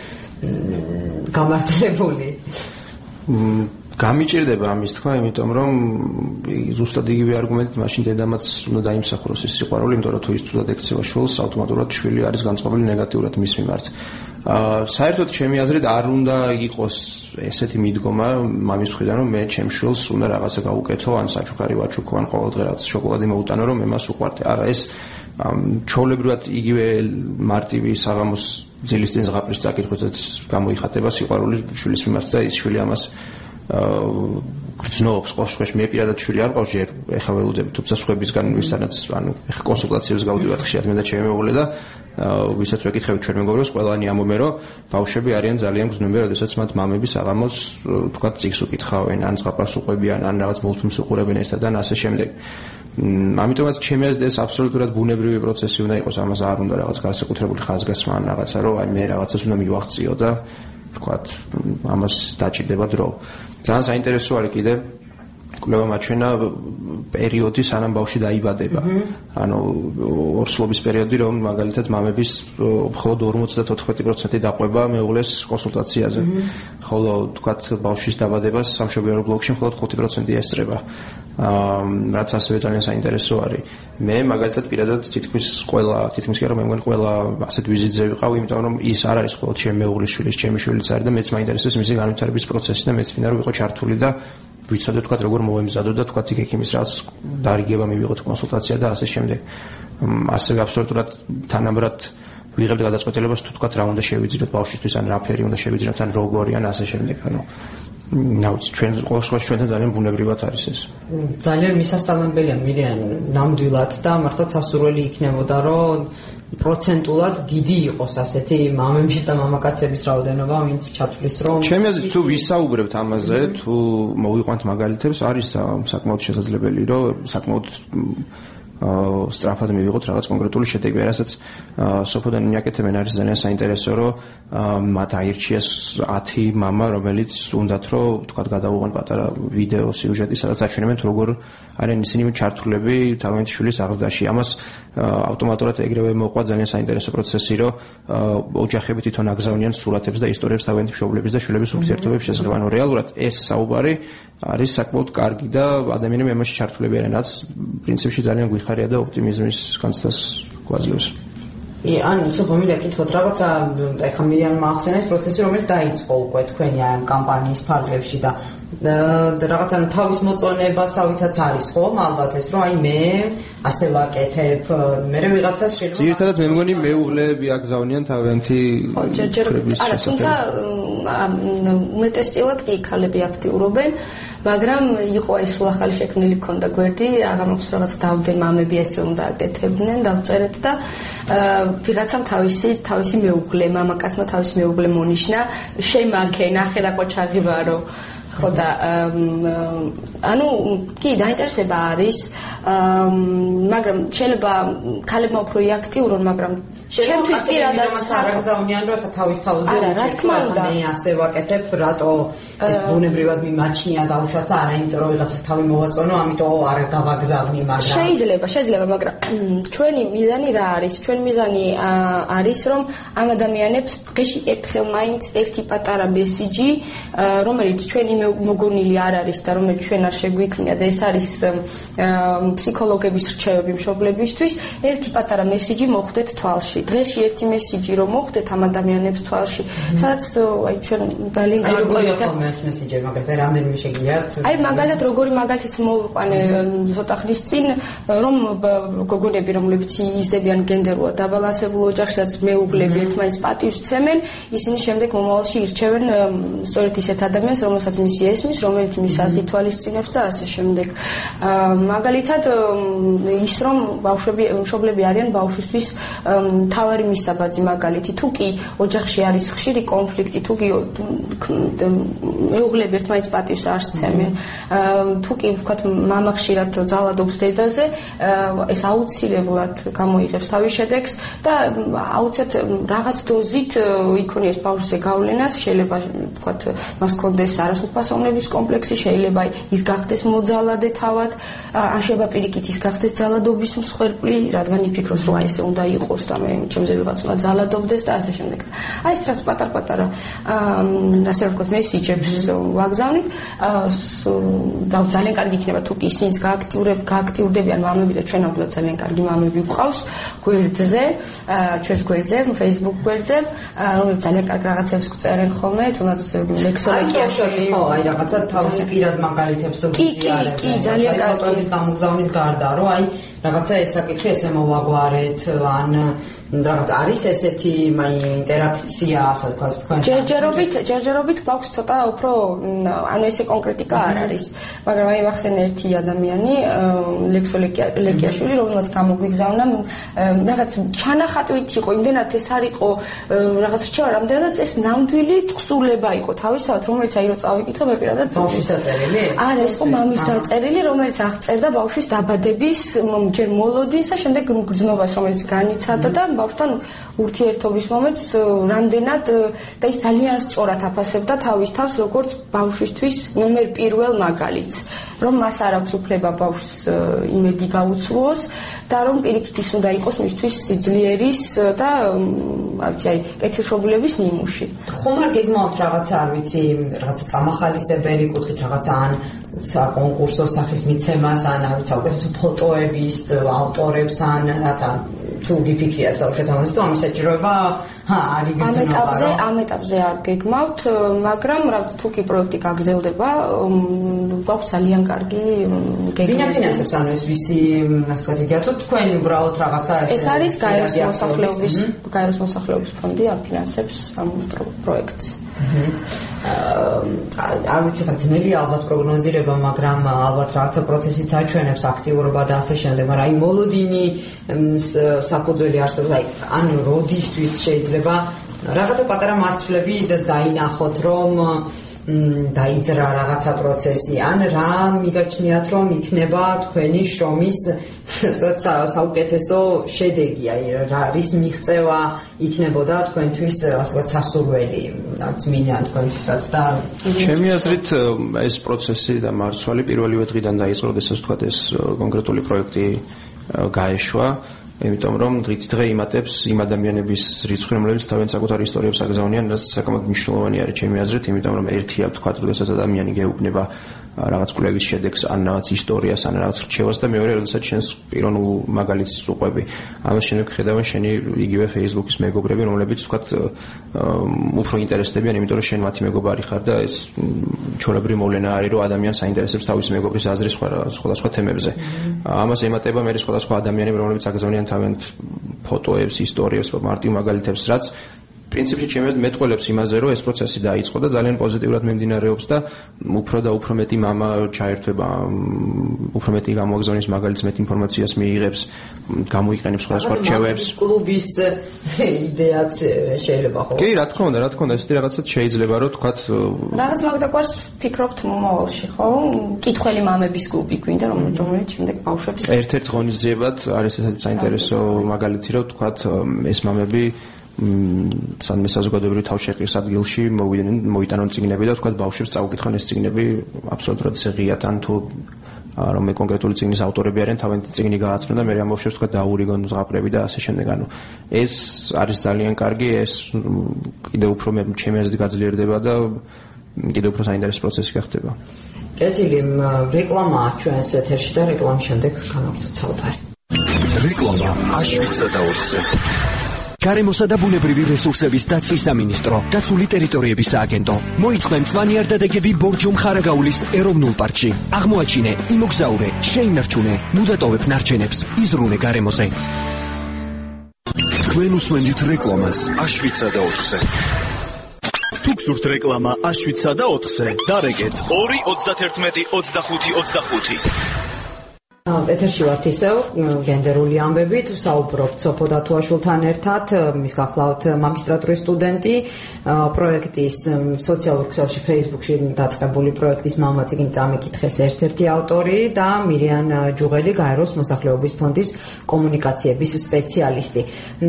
გამართლებული გამიჭირდება ამის თქვა, იმიტომ რომ ზუსტად იგივე არგუმენტით მაშინ დედამაც უნდა დაიმსახუროს ეს სიყვარული, იმიტომ რომ თუ ის ცუდად ექცევა შვილს, ავტომატურად შვილი არის განწყობილი ნეგატიურად მის მიმართ. საერთოდ ჩემი აზრით არ უნდა იყოს ესეთი მიდგომა მამის მხრიდან, რომ მე ჩემ შვილს უნდა რაღაცა გავუკეთო, ან საჩუქარი ვაჩუქო, ან ყოველდღე რაღაც შოკოლადი მოვუტანო, რომ მე მას უყვარდე. არა, ეს ჩვეულებრივად იგივე მარტივი საღამოს ძილის წინ ზღაპრის წაკითხვითაც გამოიხატება სიყვარული შვილის მიმართ და ის შვილი ამას გრძნობს ყოველთვის მე პირადად შვილი არ ყავს ჯერ ეხა ველოდები თუმცა სხვებისგან ვისთანაც ანუ ეხა კონსულტაციებს გავდივართ ხშირად მე და ჩემი მეუღლე და ვისაც ვეკითხებით ჩვენ მეგობრებს ყველანი ამბობენ რომ ბავშვები არიან ძალიან გრძნობები როდესაც მათ მამები საღამოს თქვა წიგს უკითხავენ ან ზღაპარს უყვებიან ან რაღაც მულტფილმს უყურებენ ერთად ან ასე შემდეგ ამიტომაც ჩემი აზრით ეს აბსოლუტურად ბუნებრივი პროცესი უნდა იყოს ამას არ უნდა რაღაც განსაკუთრებული ხაზგასმა ან რაღაცა რომ აი მე რაღაცას უნდა მივაღწიო და ვთქვათ ამას დაჭირდება დრო ძალიან საინტერესო არის კიდე კვლევა მაჩვენა პერიოდი სანამ ბავშვი დაიბადება ანუ ორსულობის პერიოდი რომ მაგალითად მამების მხოლოდ 54% დაყვება მეუღლეს კონსულტაციაზე ხოლო ვთქვათ ბავშვის დაბადებას სამშობიარო ბლოკში მხოლოდ 5% ესწრება რაც ასევე ძალიან საინტერესო არის მე მაგალითად პირადად თითქმის კი არა მე მგონი ყველა ასეთ ვიზიტზე ვიყავ იმიტომ რომ ის არ არის მხოლოდ ჩემი მეუღლის შვილის ჩემი შვილიც არის და მეც მაინტერესებს მისი განვითარების პროცესი და მეც მინდა რომ ვიყო ჩართული და ვიცოდე თქვა როგორ მოემზადო და თქვა იქიმის რაც დარიგება მივიღოთ კონსულტაცია და ასე შემდეგ ასევე აბსოლუტურად თანაბრად ვიღებთ გადაწყვეტილებას თუ თქვა რა უნდა შევიძინოთ ბავშვისთვის ან რა ფერი უნდა შევიძინოთ ან როგორი ან ასე შემდეგ ანუ ნაუც ჩვენ ყოველ შემთხვევაში ჩვენთან ძალიან ბუნებრივად არის ეს ძალიან მისასალმებელია მირიან ნამდვილად და მართლაც სასურველი იქნებოდა რომ პროცენტულად დიდი იყოს ასეთი მამების და მამაკაცების რაოდენობა ვინც ჩათვლის რომ ჩემი აზრით თუ ვისაუბრებთ ამაზე თუ მოვიყვანთ მაგალითებს არის საკმაოდ შესაძლებელი რომ საკმაოდ სწრაფად მივიღოთ რაღაც კონკრეტული შედეგი, რასაც სოფოდან ნიაკეთებენ არის ძალიან საინტერესო, რომ მათ აირჩიეს 10 მამა, რომელიც უნდათ რომ თქვა გადაუღონ პატარა ვიდეო სიუჟეტი, სადაც აჩვენებენ როგორ არიან ისინი ჩართულები თავიანთი შვილის აღზრდაში. ამას ავტომატურად ეგრევე მოყვა ძალიან საინტერესო პროცესი, რომ ოჯახები თვითონ აგზავნიან სურათებს და ისტორიებს თავიანთი მშობლების და შვილების ურთიერთობების შესახებ. ანუ რეალურად ეს საუბარი არის საკმაოდ კარგი და ადამიანები ამაში ჩართულები არიან, რაც პრინციპში ძალიან გვიხარია და ოპტიმიზმის განცდას გვაძლევს. ან სოფო მინდა კითხოთ რაღაცა ეხლა მირიანმა ახსენა ეს პროცესი რომელიც დაიწყო უკვე თქვენი ამ კამპანიის ფარგლებში და რაღაცა თავის მოწონებასავითაც არის ხომ ალბათ ეს რომ აი მე ასე ვაკეთებ მე ვიღაცას შეიძლება ძირითადად მე მგონი მეუღლეები აგზავნიან თავიანთი ჯერჯერობით არა თუმცა უმეტესწილად კი ქალები აქტიურობენ მაგრამ იყო ეს ახალი შექმნილი ქონდა გვერდი აღამოხს რაღაც დავდე მამები ესე უნდა აკეთებდნენ დავწერეთ და ვიღაცამ თავისი მეუღლე მამაკაცმა თავისი მეუღლე მონიშნა შემაქენ ახერა ყოჩაღი ვარო ხო და ანუ კი დაინტერესება არის მაგრამ შეიძლება ქალებმა უფრო აქტიურონ მაგრამ ჩემთვის პირადად არაგზავნიან რომ თავის თავზე მე ასე ვაკეთებ რატო ეს ბუნებრივად მიმაჩნია დაუშვათ არა იმიტომ რომ ვიღაცას თავი მოვაწონო ამიტომ არ გავაგზავნი მაგრამ შეიძლება მაგრამ ჩვენი მიზანი რა არის ჩვენი მიზანი არის რომ ამ ადამიანებს დღეში ერთხელ მაინც ერთი პატარა მესიჯი რომელიც ჩვენი მოგონილი არ არის და რომელიც ჩვენ არ შეგვიქმნია და ეს არის ფსიქოლოგების რჩევები მშობლებისთვის ერთი პატარა მესიჯი მოხვდეთ თვალში დღეში ერთი მესიჯი რომ მოხვდეთ ამ ადამიანებს თვალში სადაც აი ჩვენ ძალიან გარკვეულია ეს მესიჯი მაგალითად რამდენიმე შეგიძლიათ აი მაგალითად როგორი მაგალითიც მოვიყვანე ცოტა ხნის წინ რომ გოგონები რომლებიც იზრდებიან გენდერულად დაბალანსებულ ოჯახში სადაც მეუღლები ერთმანეთს პატივს ცემენ ისინი შემდეგ მომავალში ირჩევენ სწორედ ისეთ ადამიანს რომელსაც მისი ესმის რომელიც მის აზრით თვალისწინებს და ასე შემდეგ მაგალითად ის რომ ბავშვები მშობლები არიან ბავშვისთვის თავარი მისაბაძი მაგალითი თუ კი ოჯახში არის ხშირი კონფლიქტი თუ კი მეუღლები ერთმანეთს პატივს არ სცემენ თუ კი ვთქვათ მამა ხშირად ძალადობს დედაზე ეს აუცილებლად გამოიღებს თავის შედეგს და აუცილებლად რაღაც დოზით იქონიეს ბავშვზე გავლენას შეიძლება ვთქვათ მას კონდეს არასრულფასოვნების კომპლექსი შეიძლება ის გახდეს მოძალადე თავად ან შეიძლება პირიქით ის გახდეს ძალადობის მსხვერპლი რადგან იფიქროს რომ ესე უნდა იყოს და მე ჩემზე ვიღაც უნდა ძალადობდეს და ასე შემდეგ. აი ეს რაც პატარ-პატარა ასე ვთქვათ მესიჯებს ვაგზავნით და ძალიან კარგი იქნება თუ კი ისინიც გააქტიურდებიან მამები და ჩვენ აუცილებლად ძალიან კარგი მამები გვყავს გვერდზე ჩვენს გვერდზე Facebook გვერდზე რომელიც ძალიან კარგ რაღაცებს გვწერენ ხოლმე თუნდაც ლექსოლოგიაში ხო აი რაღაცა თავისი პირად მაგალითებს ვიზიარებ კი ძალიან კარგი ფოტოების გამოგზავნის გარდა რომ აი რაღაცა ეს საკითხი ესე მოვაგვარეთ ან რაღაც არის ესეთი ინტერაქცია ასე ვთქვათ თქვენ ჯერჯერობით გვაქვს ცოტა უფრო ანუ ესე კონკრეტიკა არ არის მაგრამ აი ვახსენე ერთი ადამიანი ლექსოლოგიაშვილი რომელსაც გამოგვიგზავნა რაღაც ჩანახატვით იყო იმდენად ეს არ იყო რაღაც რჩევა რამდენადაც ეს ნამდვილი თხზულება იყო თავისთავად რომელიც აი რო წავიკითხე მე პირადად ბავშვის დაწერილი არა ეს იყო მამის დაწერილი რომელიც აღწერდა ბავშვის დაბადების ჯერ მოლოდინს და შემდეგ გრძნობას რომელიც განიცადა და ბავშვთან ურთიერთობის მომენტს რამდენად და ის ძალიან სწორად აფასებდა თავის თავს როგორც ბავშვისთვის ნომერ პირველ მაგალითს რომ მას არ აქვს უფლება ბავშვს იმედი გაუცვლოს და რომ პირიქით ის უნდა იყოს მისთვის სიძლიერის და აი კეთილშობილების ნიმუში ხომ არ გეგმავთ რაღაცა არ ვიცი რაღაცა წამახალისებელი კუთხით რაღაცა ან საკონკურსო სახის მიცემას ან არ ვიცი საუკეთესო ფოტოების ავტორებს ან რაღაცა თუ გიფიქრიათ საერთოდ ამაზე თუ ამის საჭიროება არ იგრძნობა ამ ეტაპზე არ გეგმავთ მაგრამ რაღაც თუ კი პროექტი გაგრძელდება გვაქვს ძალიან კარგი გეგმა ვინ აფინანსებს ანუ ეს ვისი ასე ვთქვათ იდეა თუ თქვენ უბრალოდ რაღაცა ეს არის გაეროს მოსახლეობის ფონდი აფინანსებს ამ პროექტს არ ვიცი ხა ძნელი ალბათ პროგნოზირება მაგრამ ალბათ რაღაცა პროცესიც აჩვენებს აქტიურობა და ასე შემდეგ მაგრამ აი მოლოდინი საფუძველი არსებობს აი ანუ როდისთვის შეიძლება რაღაცა პატარა მარცვლები დაინახოთ რომ დაიძრა რაღაცა პროცესი ან რა მიგაჩნიათ რომ იქნება თქვენი შრომის საუკეთესო შედეგი აი რის მიღწევა იქნებოდა თქვენთვის ასე სასურველი წმინიან თქვენთვისაც და ჩემი აზრით ეს პროცესი და მარცვალი პირველივე დღიდან დაიწყო როდესაც თქვა ეს კონკრეტული პროექტი გაეშვა იმიტომ რომ დღე იმატებს იმ ადამიანების რიცხვი რომლებიც თავიანთ საკუთარ ისტორიებს აგზავნიან რაც საკმაოდ მნიშვნელოვანი არის ჩემი აზრით იმიტომ რომ ერთია თქვა როდესაც ადამიანი გეუბნება რაღაც კვლევის შედეგს ან რაღაც ისტორიას ან რაღაც რჩევას და მეორე როდესაც შენს პიროვნულ მაგალითს უყვები ამას შემდეგ ხედავენ შენი იგივე Facebook-ის მეგობრები რომლებიც თქვა უფრო ინტერესდებიან იმიტომ რომ შენ მათი მეგობარი ხარ და ეს ჩვეულებრივი მოვლენა არის რომ ადამიანს აინტერესებს თავისი მეგობრის აზრი სხვადასხვა თემებზე ამას ემატება მე სხვადასხვა ადამიანები რომლებიც აგზავნიან თავიანთ ფოტოებს ისტორიებს მარტივ მაგალითებს რაც პრინციპში ჩემს მეტყველებს იმაზე, რომ ეს პროცესი დაიწყო და ძალიან პოზიტიურად მიმდინარეობს და უფრო და უფრო მეტი მამა ჩაერთვება, უფრო მეტი გამოაგზავნის მაგალითს მეტ ინფორმაციას მიიღებს, გამოიყენებს სხვადასხვა რჩევებს. კლუბის იდეაც შეიძლება ხო? კი, რა თქმა უნდა, ესეთი რაღაცაც შეიძლება, რომ თქვათ რაღაც მაგდაგვარს ფიქრობთ მომავალში, ხო? კითხველი მამების კლუბი გვინდა, რომელიც შემდეგ ბავშვებს ერთ-ერთ ღონისძიებად არის ესეთი საინტერესო მაგალითი, რომ თქვათ ეს მამები სანმე საზოგადოებრივ თავშეყრის ადგილში მოიტანონ წიგნები და თქვათ ბავშვებს წაუკითხონ ეს წიგნები აბსოლუტურად ღიათ ან თუ რომ კონკრეტული წიგნის ავტორები არიან თავიანთი წიგნი გააცნო და მე ამ ბავშვებს თქვათ დაურიგონ ზღაპრები და ასე შემდეგ. ანუ ეს არის ძალიან კარგი, ეს კიდევ უფრო ჩემი აზრით გაძლიერდება და კიდევ უფრო საინტერესო პროცესი გახდება. კეთილი, რეკლამაა ჩვენს ეთერში და რეკლამის შემდეგ განაგრძოთ საუბარი. რეკლამა აშვილსა და ოთხზე. გარემოსა და ბუნებრივი რესურსების დაცვის სამინისტრო, დაცული ტერიტორიების სააგენტო. მოიწყო მწვანეარდადეგები ბორჯომ-ხარაგაულის ეროვნულ პარკში. აღმოაჩინე, იმოგზაურე, შეინარჩუნე, მუდატოვებ ნარჩენებს, იზრუნე გარემოზე. თქვენ უსმენთ რეკლამას აშვილსა და ოთხზე. თუ გსურთ რეკლამა აშვილსა და ოთხზე, დარეგეთ 2-31-25-25. ეთერში ვართ ისევ გენდერული ამბებით, საუბრობთ სოფო დათუაშვილთან ერთად, მის გახლავთ მაგისტრატურის სტუდენტი, პროექტის სოციალურ ქსელში Facebook-ში დაწყებული პროექტის მამა წიგნი წამიკითხეს ერთ-ერთი ავტორი და მირიან ჯუღელი, გაეროს მოსახლეობის ფონდის კომუნიკაციების სპეციალისტი.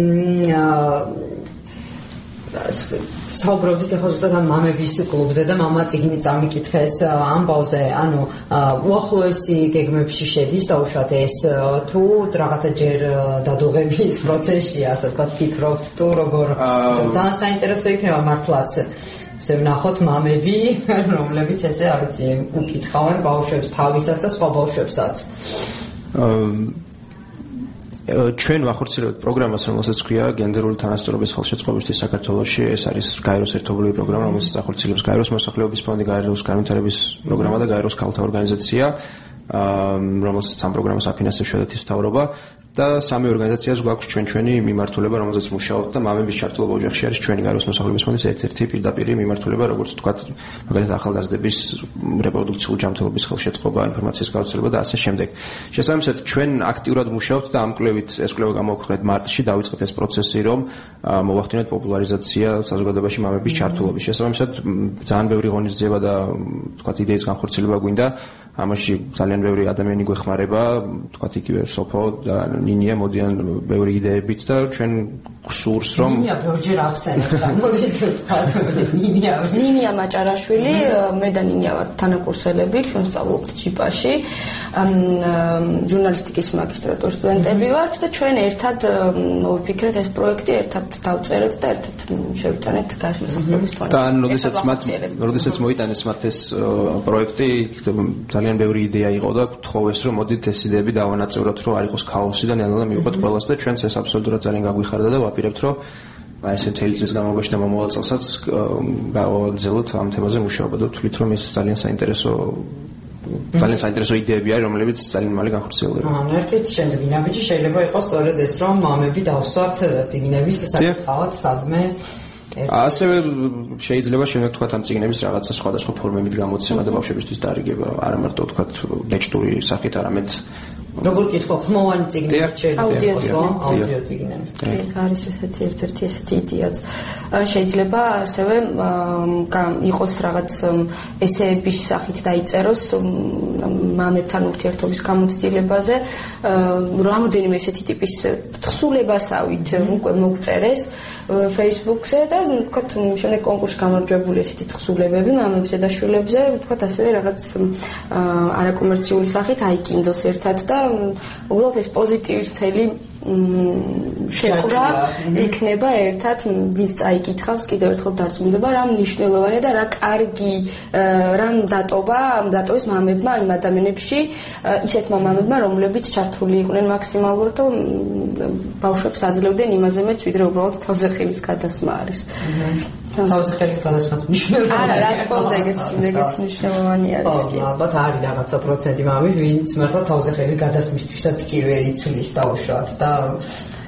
საუბრობდით ახლა ზუსტად ამ მამების კლუბზე და მამა წიგნი წამიკითხეს ამბავზე, ანუ უახლოესი გეგმებში შედის დაუშვათ ეს თუ რაღაცა ჯერ დადუღების პროცესია, ასე ვთქვათ, ფიქრობთ თუ როგორ ძალიან საინტერესო იქნება მართლაც ესე ვნახოთ მამები, რომლებიც ესე არ ვიცი, უკითხავენ ბავშვებს თავისას და სხვა ბავშვებსაც. ჩვენ ვახორციელებთ პროგრამას, რომელსაც ჰქვია გენდერული თანასწორობის ხელშეწყობისთვის საქართველოში. ეს არის გაეროს ერთობლივი პროგრამა, რომელსაც ახორციელებს გაეროს მოსახლეობის ფონდი, გაეროს განვითარების პროგრამა და გაეროს ქალთა ორგანიზაცია, რომელსაც ამ პროგრამას აფინანსებს შვედეთის მთავრობა. და სამი ორგანიზაციას გვაქვს ჩვენი მიმართულება, რომელზეც მუშაობთ და მამების ჩართულობა ოჯახში არის ჩვენი გაეროს მოსახლეობის ფონდის ერთ-ერთი პირდაპირი მიმართულება, როგორც ვთქვათ, მაგალითად ახალგაზრდების რეპროდუქციული ჯანმრთელობის ხელშეწყობა, ინფორმაციის გავრცელება და ასე შემდეგ. შესაბამისად, ჩვენ აქტიურად მუშაობთ და ამ კვლევით ეს კვლევა გამოვხდეთ მარტში, დავიწყეთ ეს პროცესი, რომ მოვახდინოთ პოპულარიზაცია საზოგადოებაში მამების ჩართულობის. შესაბამისად, ძალიან ბევრი ღონისძიება და ვთქვათ, იდეის განხორციელება გვინდა. ამაში ძალიან ბევრი ადამიანი გვეხმარება, თქვათ იგივე სოფო და ნინია მოდიან ბევრი იდეებით და ჩვენ გსურს რომ ნინია ბევრჯერ ახსენეთ და მოდით ვთქვათ ნინია მაჭარაშვილი, მე და ნინია ვართ თანაკურსელები, ჩვენ ვსწავლობთ ჯიპაში, ჟურნალისტიკის მაგისტრატურის სტუდენტები ვართ და ჩვენ ერთად მოვიფიქრეთ ეს პროექტი, ერთად დავწერეთ და ერთად შევიტანეთ გაეროს მოსახლეობის ფონდში. და როდესაც მოიტანეს მათ ეს პროექტი, ძალიან ბევრი იდეა იყო და გთხოვეს რომ მოდით ეს იდეები დავანაწევროთ, რომ არ იყოს ქაოსი და ნელ-ნელა მივიღოთ ყველას და ჩვენც ეს აბსოლუტურად ძალიან გაგვიხარდა და ვაპირებთ რომ ეს მთელი წლის განმავლობაში და მომავალ წელსაც გავაგრძელოთ ამ თემაზე მუშაობა და ვთვლით რომ ეს ძალიან საინტერესო იდეები არის, რომლებიც ძალიან მალე განხორციელდება. ერთ-ერთ შემდეგი ნაბიჯი შეიძლება იყოს სწორედ ეს, რომ მამები დავსვათ წიგნების საკითხავად სადმე ასევე შეიძლება შემდეგ თქვათ ამ წიგნების რაღაცა სხვადასხვა ფორმებით გამოცემა და ბავშვებისთვის დარიგება, არა მარტო თქვათ ბეჭდური სახით, არამედ როგორ კითხო, ხმოვანი წიგნები აუდიო წიგნები. არის ესეთი ერთ-ერთი ესეთი იდეაც. შეიძლება ასევე იყოს რაღაც ესეების სახით დაიწეროს მამებთან ურთიერთობის გამოცდილებაზე, რამოდენიმე ესეთი ტიპის თხზულებასავით უკვე მოგწერეს Facebook-ზე და ვთქვათ, შემდეგ კონკურსში გამარჯვებული ესეთი თხზულებები მამებზე და შვილებზე, ვთქვათ, ასევე რაღაც არაკომერციული სახით აიკინძოს ერთად და უბრალოდ ეს პოზიტივის მთელი შეყრა იქნება ერთად, ვინც წაიკითხავს, კიდევ ერთხელ დარწმუნდება, რა მნიშვნელოვანია და რა კარგი, რა დატოვეს მამებმა იმ ადამიანებში, ისეთმა მამებმა, რომლებიც ჩართული იყვნენ მაქსიმალურად და ბავშვებს აძლევდნენ იმაზე მეც, ვიდრე უბრალოდ თავზე ხელის გადასმა არის. თავზე ხელის გადასმა მნიშვნელოვანია. არა, რა თქმა უნდა, ეგეც მნიშვნელოვანი არის კი. ალბათ არის რაღაცა პროცენტი მამები, ვინც მართლა თავზე ხელის გადასმისთვისაც კი ვერ იცლის დაუშვათ და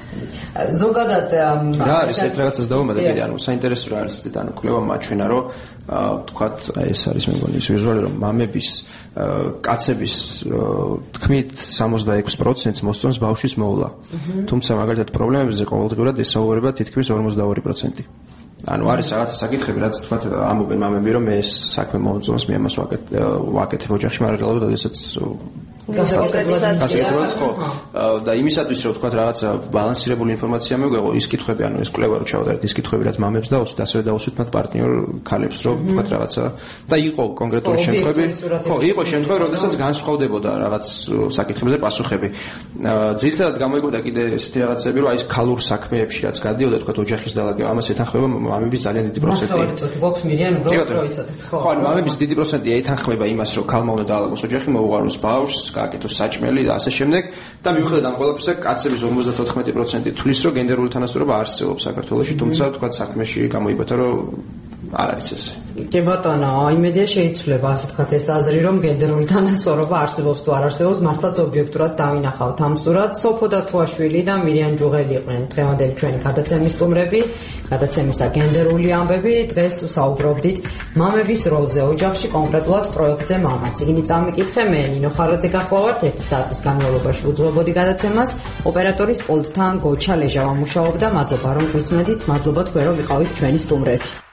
ზოგადად რა არის ერთ რაღაცას დავუმატე კიდე ანუ საინტერესო რა არის ეს ანუ კვლევა მაჩვენა რომ თქვათ ეს არის მე მგონი ის ვიზუალი რომ მამების კაცების თქმით 66%-ს მოსწონს ბავშვის მოვლა. თუმცა მაგალითად პრობლემებზე ყოველდღიურად ესაუბრება თითქმის 42%. ანუ არის რაღაცა საკითხები, რაც თქვათ ამობენ მამები, რომ ეს საქმე მომწონს, მე ამას ვაკეთებ ოჯახში, მაგრამ რეალურად შესაძაც გასაკეთებლად ხო და იმისათვის რომ თქვათ რაღაცა ბალანსირებული ინფორმაცია მეგვეღო ის კითხვები ანუ ეს კვლევა რო ჩავდარეთ ის კითხვები რაც მამებს დაუსვით ასევე დაუსვით მათ პარტნიორ ქალებს რომ თქვათ რაღაცა და იყო კონკრეტული შემთხვევები ხო იყო შემთხვევები როდესაც განსხვავდებოდა რაღაც საკითხებზე პასუხები ძირითადად გამოიკვეთა კიდე ესეთი რაღაცები რომ აი ეს ქალურ საქმეებში რაც გადიოდა თქვათ ოჯახის დალაგება ამას ეთანხმება მამების ძალიან დიდი პროცენტი გვაქვს მირიან რო იცოდეთ ხო ანუ მამების დიდი პროცენტი ეთანხმება იმას რომ ქალმა უნდა დაალაგოს ოჯახი მოუღაროს ბავშვს გააკეთოს საჭმელი და ასე შემდეგ და მიუხედავად ამ ყველაფრისა კაცების 54% თვლის რომ გენდერული თანასწორობა არსებობს საქართველოში თუმცა თქვათ საქმეში გამოიკვეთა რომ არ არის ესე კი ბატონო იმედია შეიცვლება ასე თქვათ ეს აზრი რომ გენდერული თანასწორობა არსებობს თუ არ არსებობს მართლაც ობიექტურად დავინახავთ ამ სურათს სოფო და თუაშვილი და მირიან ჯუღელი იყვნენ დღევანდელი ჩვენი გადაცემის სტუმრები გადაცემისა გენდერული ამბები დღეს ვსაუბრობდით მამების როლზე ოჯახში კონკრეტულად პროექტზე მამა წიგნი წამიკითხე მე ნინო ხარაძე გახლავართ 1 საათის განმავლობაში უძღვებოდი გადაცემას ოპერატორის პულტთან გოჩა ლეჟავა მუშაობდა მადლობა რომ გვისმენთ მადლობა თქვენ რომ ვიყავით ჩვენი სტუმრები